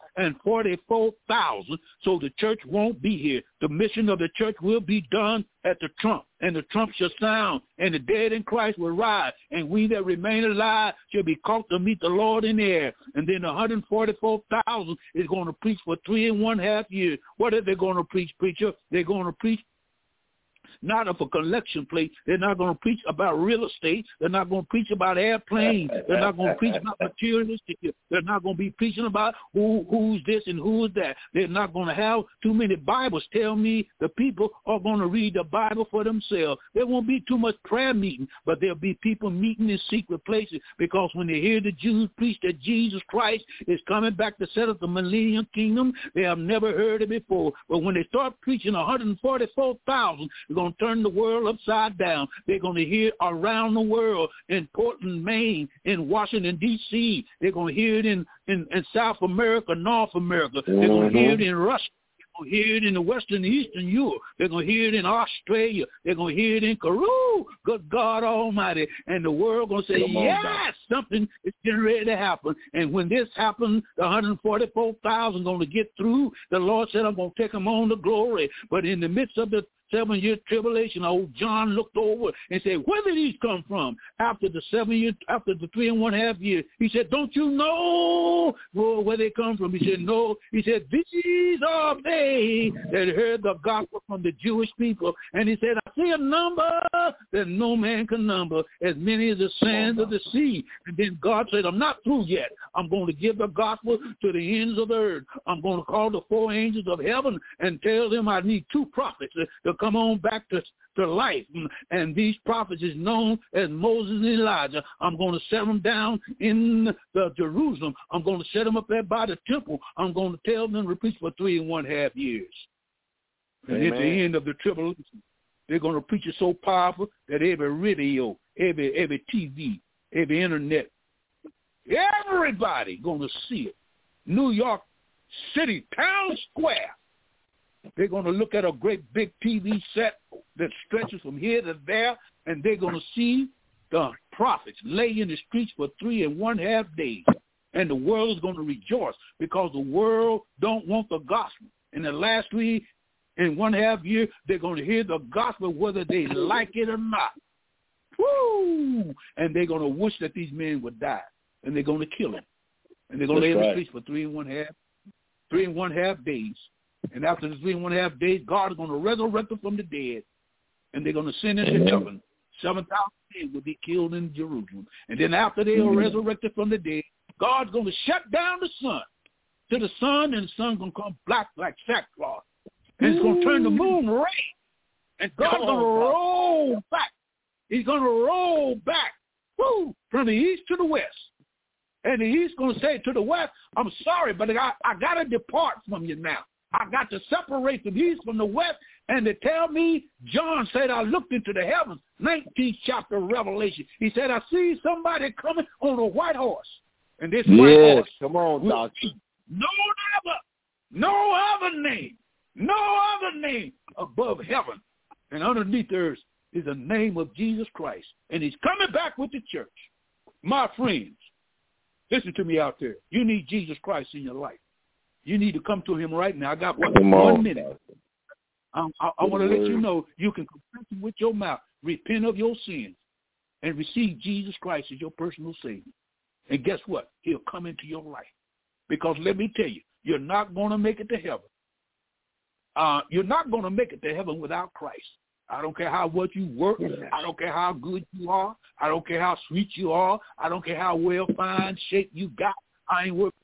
144,000 so the church won't be here. The mission of the church will be done at the trump, and the trump shall sound, and the dead in Christ will rise, and we that remain alive shall be caught to meet the Lord in the air. And then 144,000 is going to preach for 3.5 years. What are they going to preach, preacher? They're going to preach not of a collection plate. They're not going to preach about real estate. They're not going to preach about airplanes. They're not going to preach about materialistic. They're not going to be preaching about who's this and who is that. They're not going to have too many Bibles. Tell me the people are going to read the Bible for themselves. There won't be too much prayer meeting, but there'll be people meeting in secret places, because when they hear the Jews preach that Jesus Christ is coming back to set up the millennium kingdom, they have never heard it before. But when they start preaching 144,000, they're going to turn the world upside down. They're going to hear around the world, in Portland, Maine, in Washington, D.C. They're going to hear it in South America, North America. They're going to hear it in Russia. They're going to hear it in the Western and Eastern Europe. They're going to hear it in Australia. They're going to hear it in Peru. Good God Almighty. And the world going to say, yes, something is getting ready to happen. And when this happens, the 144,000 going to get through. The Lord said, I'm going to take them on to glory. But in the midst of the 7-year tribulation, old John looked over and said, where did these come from? After the 3.5 years, he said, don't you know where they come from? He said, no. He said, these are they that heard the gospel from the Jewish people. And he said, I see a number that no man can number, as many as the sands of the sea. And then God said, I'm not through yet. I'm going to give the gospel to the ends of the earth. I'm going to call the 4 angels of heaven and tell them I need 2 prophets to come on back to life. And these prophets is known as Moses and Elijah. I'm going to set them down in Jerusalem. I'm going to set them up there by the temple. I'm going to tell them to preach for 3.5 years. And at the end of the tribulation, they're going to preach it so powerful that every radio, every TV, every internet, everybody going to see it. New York City, Town Square. They're going to look at a great big TV set that stretches from here to there, and they're going to see the prophets lay in the streets for 3.5 days. And the world is going to rejoice, because the world don't want the gospel. In the last 3.5 years, they're going to hear the gospel whether they like it or not. Woo! And they're going to wish that these men would die, and they're going to kill them. And they're going to lay in the streets for 3.5 days. And after the 3.5 days, God is going to resurrect them from the dead, and they're going to send into heaven. 7,000 men will be killed in Jerusalem. And then after they are resurrected from the dead, God's going to shut down the sun to the sun, and the sun's going to come black like sackcloth. And it's going to turn the moon red. And God's going to roll back. He's going to roll back from the east to the west. And the east going to say to the west, I'm sorry, but I got to depart from you now. I got to separate the east from the west. And to tell me, John said, I looked into the heavens, 19th chapter of Revelation. He said, I see somebody coming on a white horse. And this white horse. Come on, doctor. No other name above heaven and underneath the earth is the name of Jesus Christ. And he's coming back with the church. My friends, listen to me out there. You need Jesus Christ in your life. You need to come to him right now. I got 1 minute. I want to let you know you can confess with your mouth, repent of your sins, and receive Jesus Christ as your personal Savior. And guess what? He'll come into your life. Because let me tell you, you're not going to make it to heaven. You're not going to make it to heaven without Christ. I don't care how much you work. I don't care how good you are. I don't care how sweet you are. I don't care how well fine shape you got. I ain't working